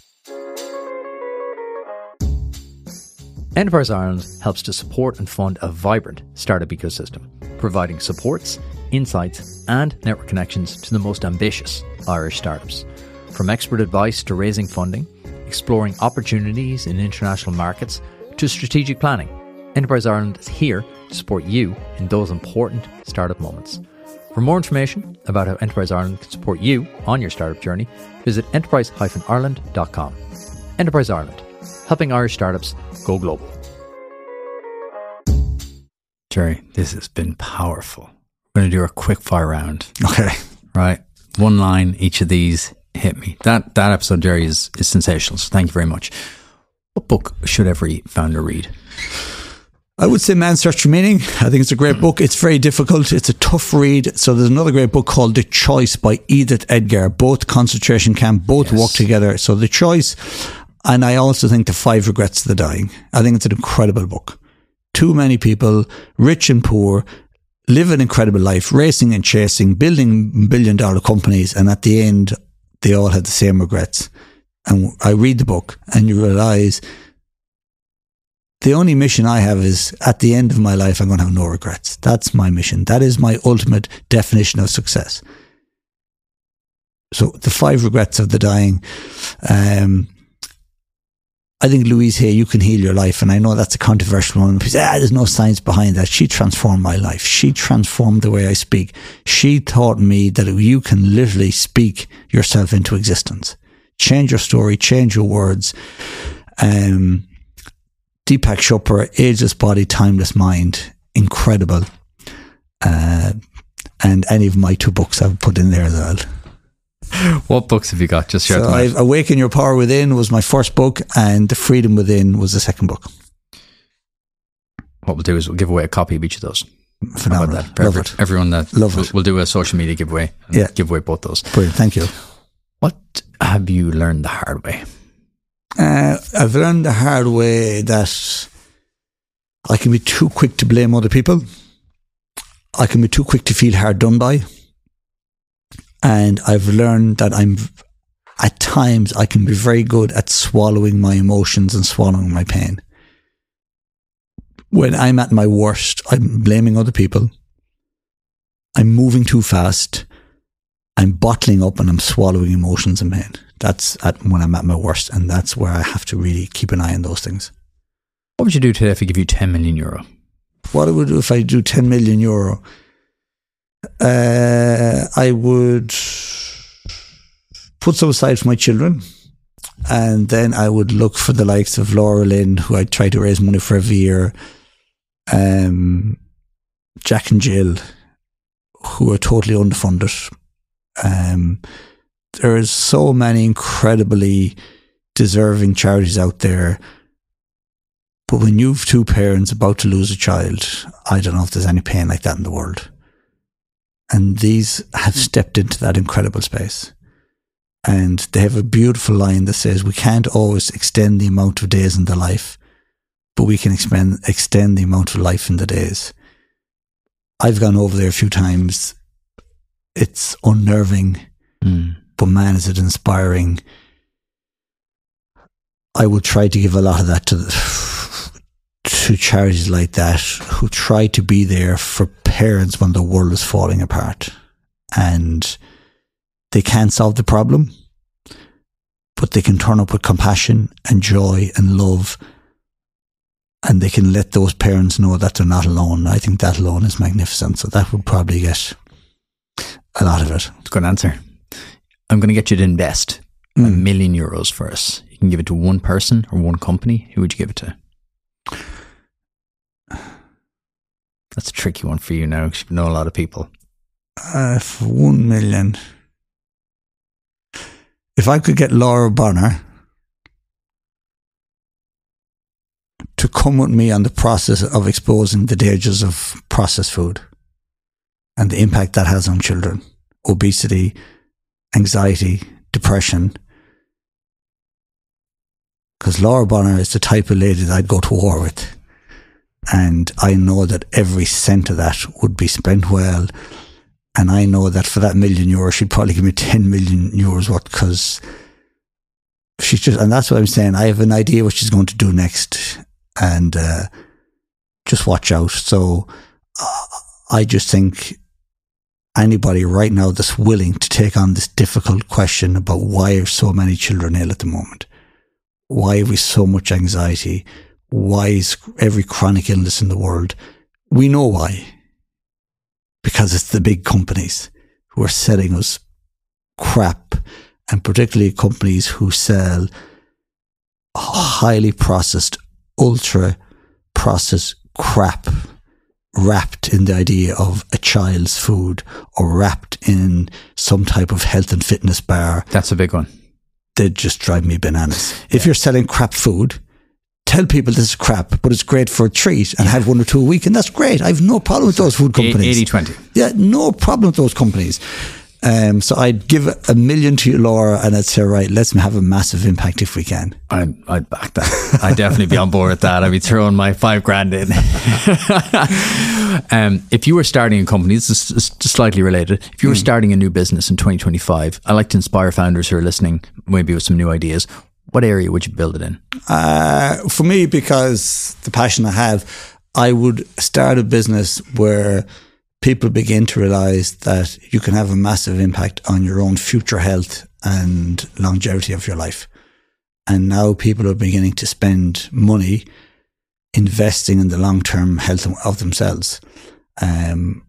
Enterprise Ireland helps to support and fund a vibrant startup ecosystem, providing supports, insights and network connections to the most ambitious Irish startups. From expert advice to raising funding, exploring opportunities in international markets to strategic planning, Enterprise Ireland is here to support you in those important startup moments. For more information about how Enterprise Ireland can support you on your startup journey, visit enterprise-ireland.com. Enterprise Ireland, helping Irish startups go global. Jerry, this has been powerful. We're going to do a quick fire round. Okay. Right. One line, each of these hit me. That episode, Jerry, is sensational. So thank you very much. What book should every founder read? I would say Man's Search for Meaning. I think it's a great book. It's very difficult. It's a tough read. So there's another great book called The Choice by Edith Edgar. Both concentration camp, both work together. So The Choice. And I also think The 5 Regrets of the Dying. I think it's an incredible book. Too many people, rich and poor, live an incredible life, racing and chasing, building $1 billion companies. And at the end, they all have the same regrets. And I read the book and you realize the only mission I have is at the end of my life, I'm going to have no regrets. That's my mission. That is my ultimate definition of success. So The 5 Regrets of the Dying. I think Louise Hay, You Can Heal Your Life. And I know that's a controversial one. People say, there's no science behind that. She transformed my life. She transformed the way I speak. She taught me that you can literally speak yourself into existence. Change your story, change your words. Deepak Chopra, Ageless Body, Timeless Mind. Incredible. And any of my 2 books I've put in there as well. What books have you got? Just share them out. Awaken Your Power Within was my first book, and The Freedom Within was the second book. What we'll do is we'll give away a copy of each of those. Phenomenal. Love it. Everyone that we'll do a social media giveaway. Give away both those. Brilliant. Thank you. What have you learned the hard way? I've learned the hard way that I can be too quick to blame other people. I can be too quick to feel hard done by. And I've learned that at times I can be very good at swallowing my emotions and swallowing my pain. When I'm at my worst, I'm blaming other people. I'm moving too fast. I'm bottling up and I'm swallowing emotions and pain. That's when I'm at my worst, and that's where I have to really keep an eye on those things. What would you do today if I give you €10 million? What I would do if I do €10 million? I would put some aside for my children, and then I would look for the likes of Laura Lynn, who I try to raise money for every year, Jack and Jill, who are totally underfunded. There is so many incredibly deserving charities out there, but when you've 2 parents about to lose a child, I don't know if there's any pain like that in the world. And these have stepped into that incredible space. And they have a beautiful line that says, we can't always extend the amount of days in the life, but we can extend the amount of life in the days. I've gone over there a few times. It's unnerving, but man, is it inspiring. I would try to give a lot of that to charities like that, who try to be there for parents when the world is falling apart. And they can't solve the problem, but they can turn up with compassion and joy and love, and they can let those parents know that they're not alone. I think that alone is magnificent. So that would probably get a lot of it. Good answer. I'm going to get you to invest €1 million for us. You can give it to one person or one company. Who would you give it to? That's a tricky one for you now, because you know a lot of people. For 1 million, if I could get Laura Bonner to come with me on the process of exposing the dangers of processed food and the impact that has on children, obesity, anxiety, depression. Because Laura Bonner is the type of lady that I'd go to war with. And I know that every cent of that would be spent well. And I know that for that €1 million, she'd probably give me €10 million worth, because she's just, and that's what I'm saying. I have an idea what she's going to do next, and just watch out. So I just think anybody right now that's willing to take on this difficult question about why are so many children ill at the moment? Why have we so much anxiety? Why is every chronic illness in the world? We know why. Because it's the big companies who are selling us crap, and particularly companies who sell highly processed, ultra processed crap wrapped in the idea of a child's food or wrapped in some type of health and fitness bar. That's a big one. They just drive me bananas. If you're selling crap food, tell people this is crap, but it's great for a treat, and have 1 or 2 a week, and that's great. I have no problem with those food companies. 80-20. Yeah, no problem with those companies. So I'd give $1 million to you, Laura, and I'd say, right, let's have a massive impact if we can. I'd back that. I'd definitely be on board with that. I'd be throwing my $5,000 in. If you were starting a company, this is slightly related. If you were starting a new business in 2025, I like to inspire founders who are listening, maybe with some new ideas. What area would you build it in? For me, because the passion I have, I would start a business where people begin to realize that you can have a massive impact on your own future health and longevity of your life. And now people are beginning to spend money investing in the long-term health of themselves. And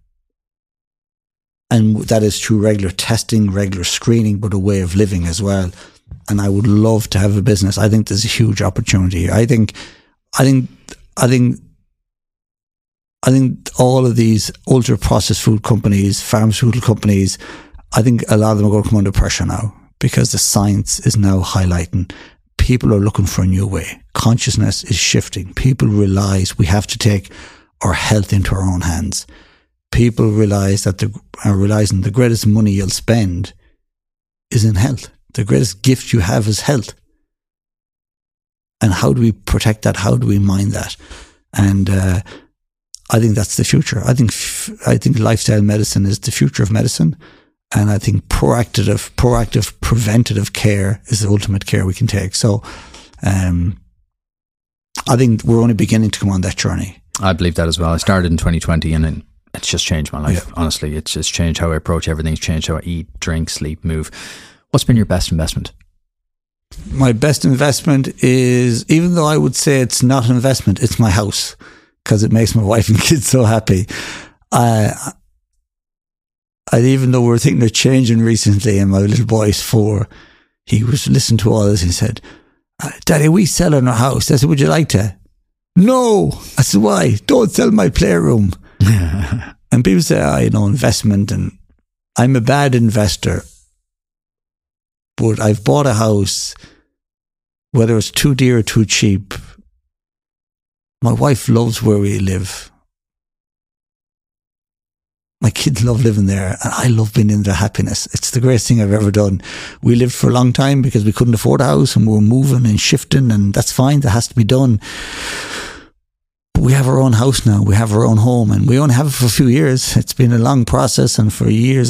that is through regular testing, regular screening, but a way of living as well. And I would love to have a business. I think there's a huge opportunity here. I think all of these ultra processed food companies, pharmaceutical companies, I think a lot of them are going to come under pressure now, because the science is now highlighting people are looking for a new way. Consciousness is shifting. People realize we have to take our health into our own hands. People realize that are realizing the greatest money you'll spend is in health. The greatest gift you have is health. And how do we protect that? How do we mine that? And I think that's the future. I think lifestyle medicine is the future of medicine. And I think proactive, preventative care is the ultimate care we can take. So I think we're only beginning to come on that journey. I believe that as well. I started in 2020 and it's just changed my life. Yeah. Honestly, it's just changed how I approach everything. It's changed how I eat, drink, sleep, move. What's been your best investment? My best investment is, even though I would say it's not an investment, it's my house, because it makes my wife and kids so happy. Even though we were thinking of changing recently, and my little boy is 4, he was listening to all this and he said, Daddy, we selling our house. I said, would you like to? No. I said, why? Don't sell my playroom. And people say, investment, and I'm a bad investor. But I've bought a house, whether it's too dear or too cheap. My wife loves where we live. My kids love living there, and I love being in their happiness. It's the greatest thing I've ever done. We lived for a long time because we couldn't afford a house, and we were moving and shifting, and that's fine. That has to be done. But we have our own house now. We have our own home, and we only have it for a few years. It's been a long process, and for years,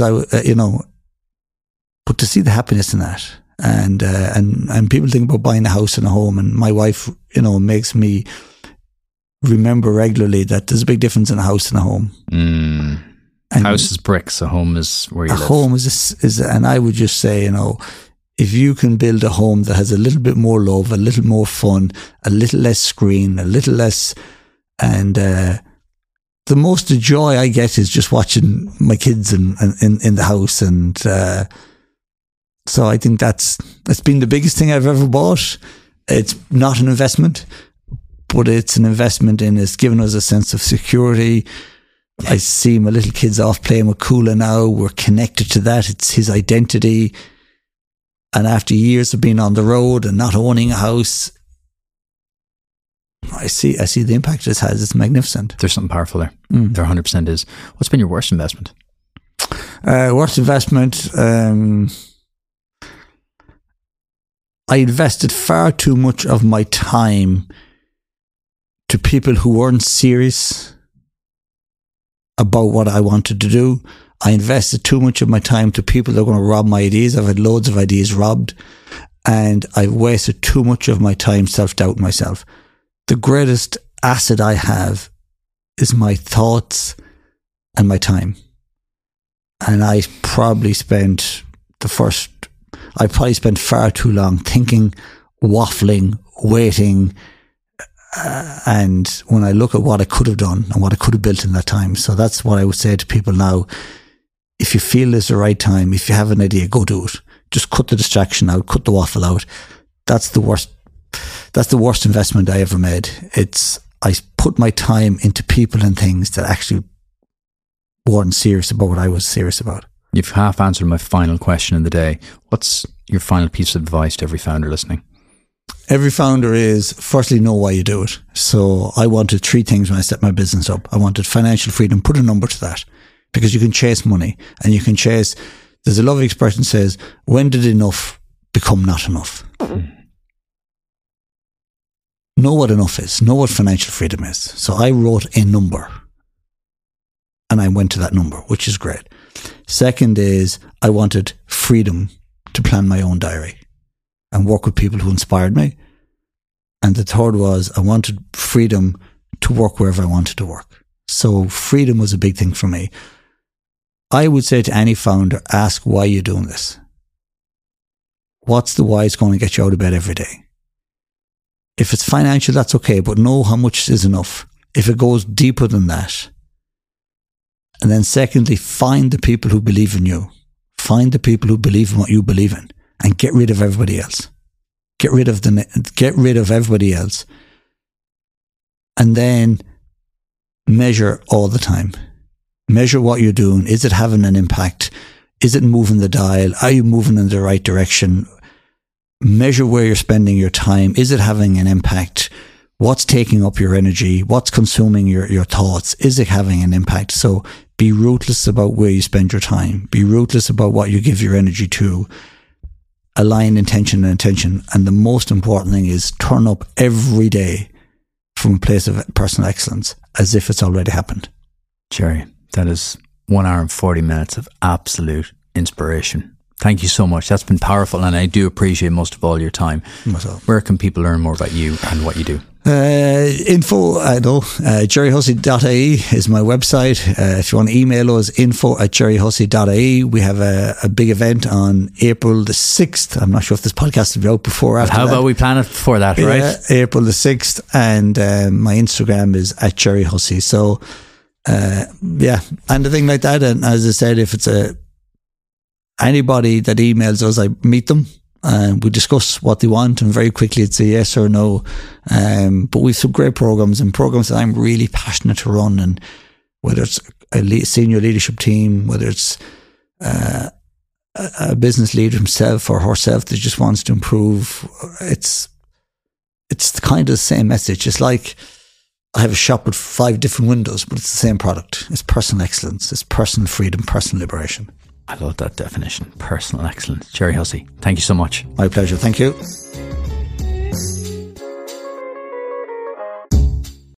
but to see the happiness in that, and people think about buying a house and a home, and my wife, makes me remember regularly that there's a big difference in a house and a home. And house is bricks, a home is where you live. A home is, and I would just say, if you can build a home that has a little bit more love, a little more fun, a little less screen, a little less, and the most joy I get is just watching my kids in the house, and so I think that's been the biggest thing I've ever bought. It's not an investment, but it's an investment in it's given us a sense of security. I see my little kids off playing with Kula now. We're connected to that. It's his identity. And after years of being on the road and not owning a house, I see the impact this has. It's magnificent. There's something powerful there. There 100% is. What's been your worst investment? Worst investment, I invested far too much of my time to people who weren't serious about what I wanted to do. I invested too much of my time to people that were going to rob my ideas. I've had loads of ideas robbed, and I've wasted too much of my time self-doubting myself. The greatest asset I have is my thoughts and my time. And I probably spent far too long thinking, waffling, waiting, and when I look at what I could have done and what I could have built in that time. So that's what I would say to people now. If you feel it's the right time, if you have an idea, go do it. Just cut the distraction out, cut the waffle out. That's the worst investment I ever made. I put my time into people and things that actually weren't serious about what I was serious about. You've half answered my final question of the day. What's your final piece of advice to every founder listening? Every founder is, firstly, know why you do it. So I wanted 3 things when I set my business up. I wanted financial freedom, put a number to that, because you can chase money and you can chase, there's a lovely expression that says, when did enough become not enough? Know what enough is, know what financial freedom is. So I wrote a number and I went to that number, which is great. Second is I wanted freedom to plan my own diary and work with people who inspired me. And the third was I wanted freedom to work wherever I wanted to work. So freedom was a big thing for me. I would say to any founder, ask why you're doing this. What's the why it's going to get you out of bed every day? If it's financial, that's okay, but know how much is enough. If it goes deeper than that. And then secondly, find the people who believe in you. Find the people who believe in what you believe in and get rid of everybody else. Get rid of everybody else. And then measure all the time. Measure what you're doing. Is it having an impact? Is it moving the dial? Are you moving in the right direction? Measure where you're spending your time. Is it having an impact? What's taking up your energy? What's consuming your thoughts? Is it having an impact? So be ruthless about where you spend your time. Be ruthless about what you give your energy to. Align intention and attention. And the most important thing is turn up every day from a place of personal excellence as if it's already happened. Gerry, that is 1 hour and 40 minutes of absolute inspiration. Thank you so much. That's been powerful, and I do appreciate most of all your time. Myself. Where can people learn more about you and what you do? GerryHussey.ie is my website. If you want to email us, info@gerryhussey.ie. We have a big event on April the 6th. I'm not sure if this podcast will be out before or after How that. about we plan it before that, right? April the 6th. And my Instagram is @GerryHussey. So, anything like that. And as I said, if it's anybody that emails us, I meet them and we discuss what they want, and very quickly it's a yes or no. But we've some great programs that I'm really passionate to run, and whether it's a senior leadership team, whether it's a business leader himself or herself that just wants to improve, it's kind of the same message. It's like I have a shop with 5 different windows, but it's the same product. It's personal excellence. It's personal freedom, personal liberation. I love that definition. Personal excellence. Gerry Hussey, thank you so much. My pleasure. Thank you.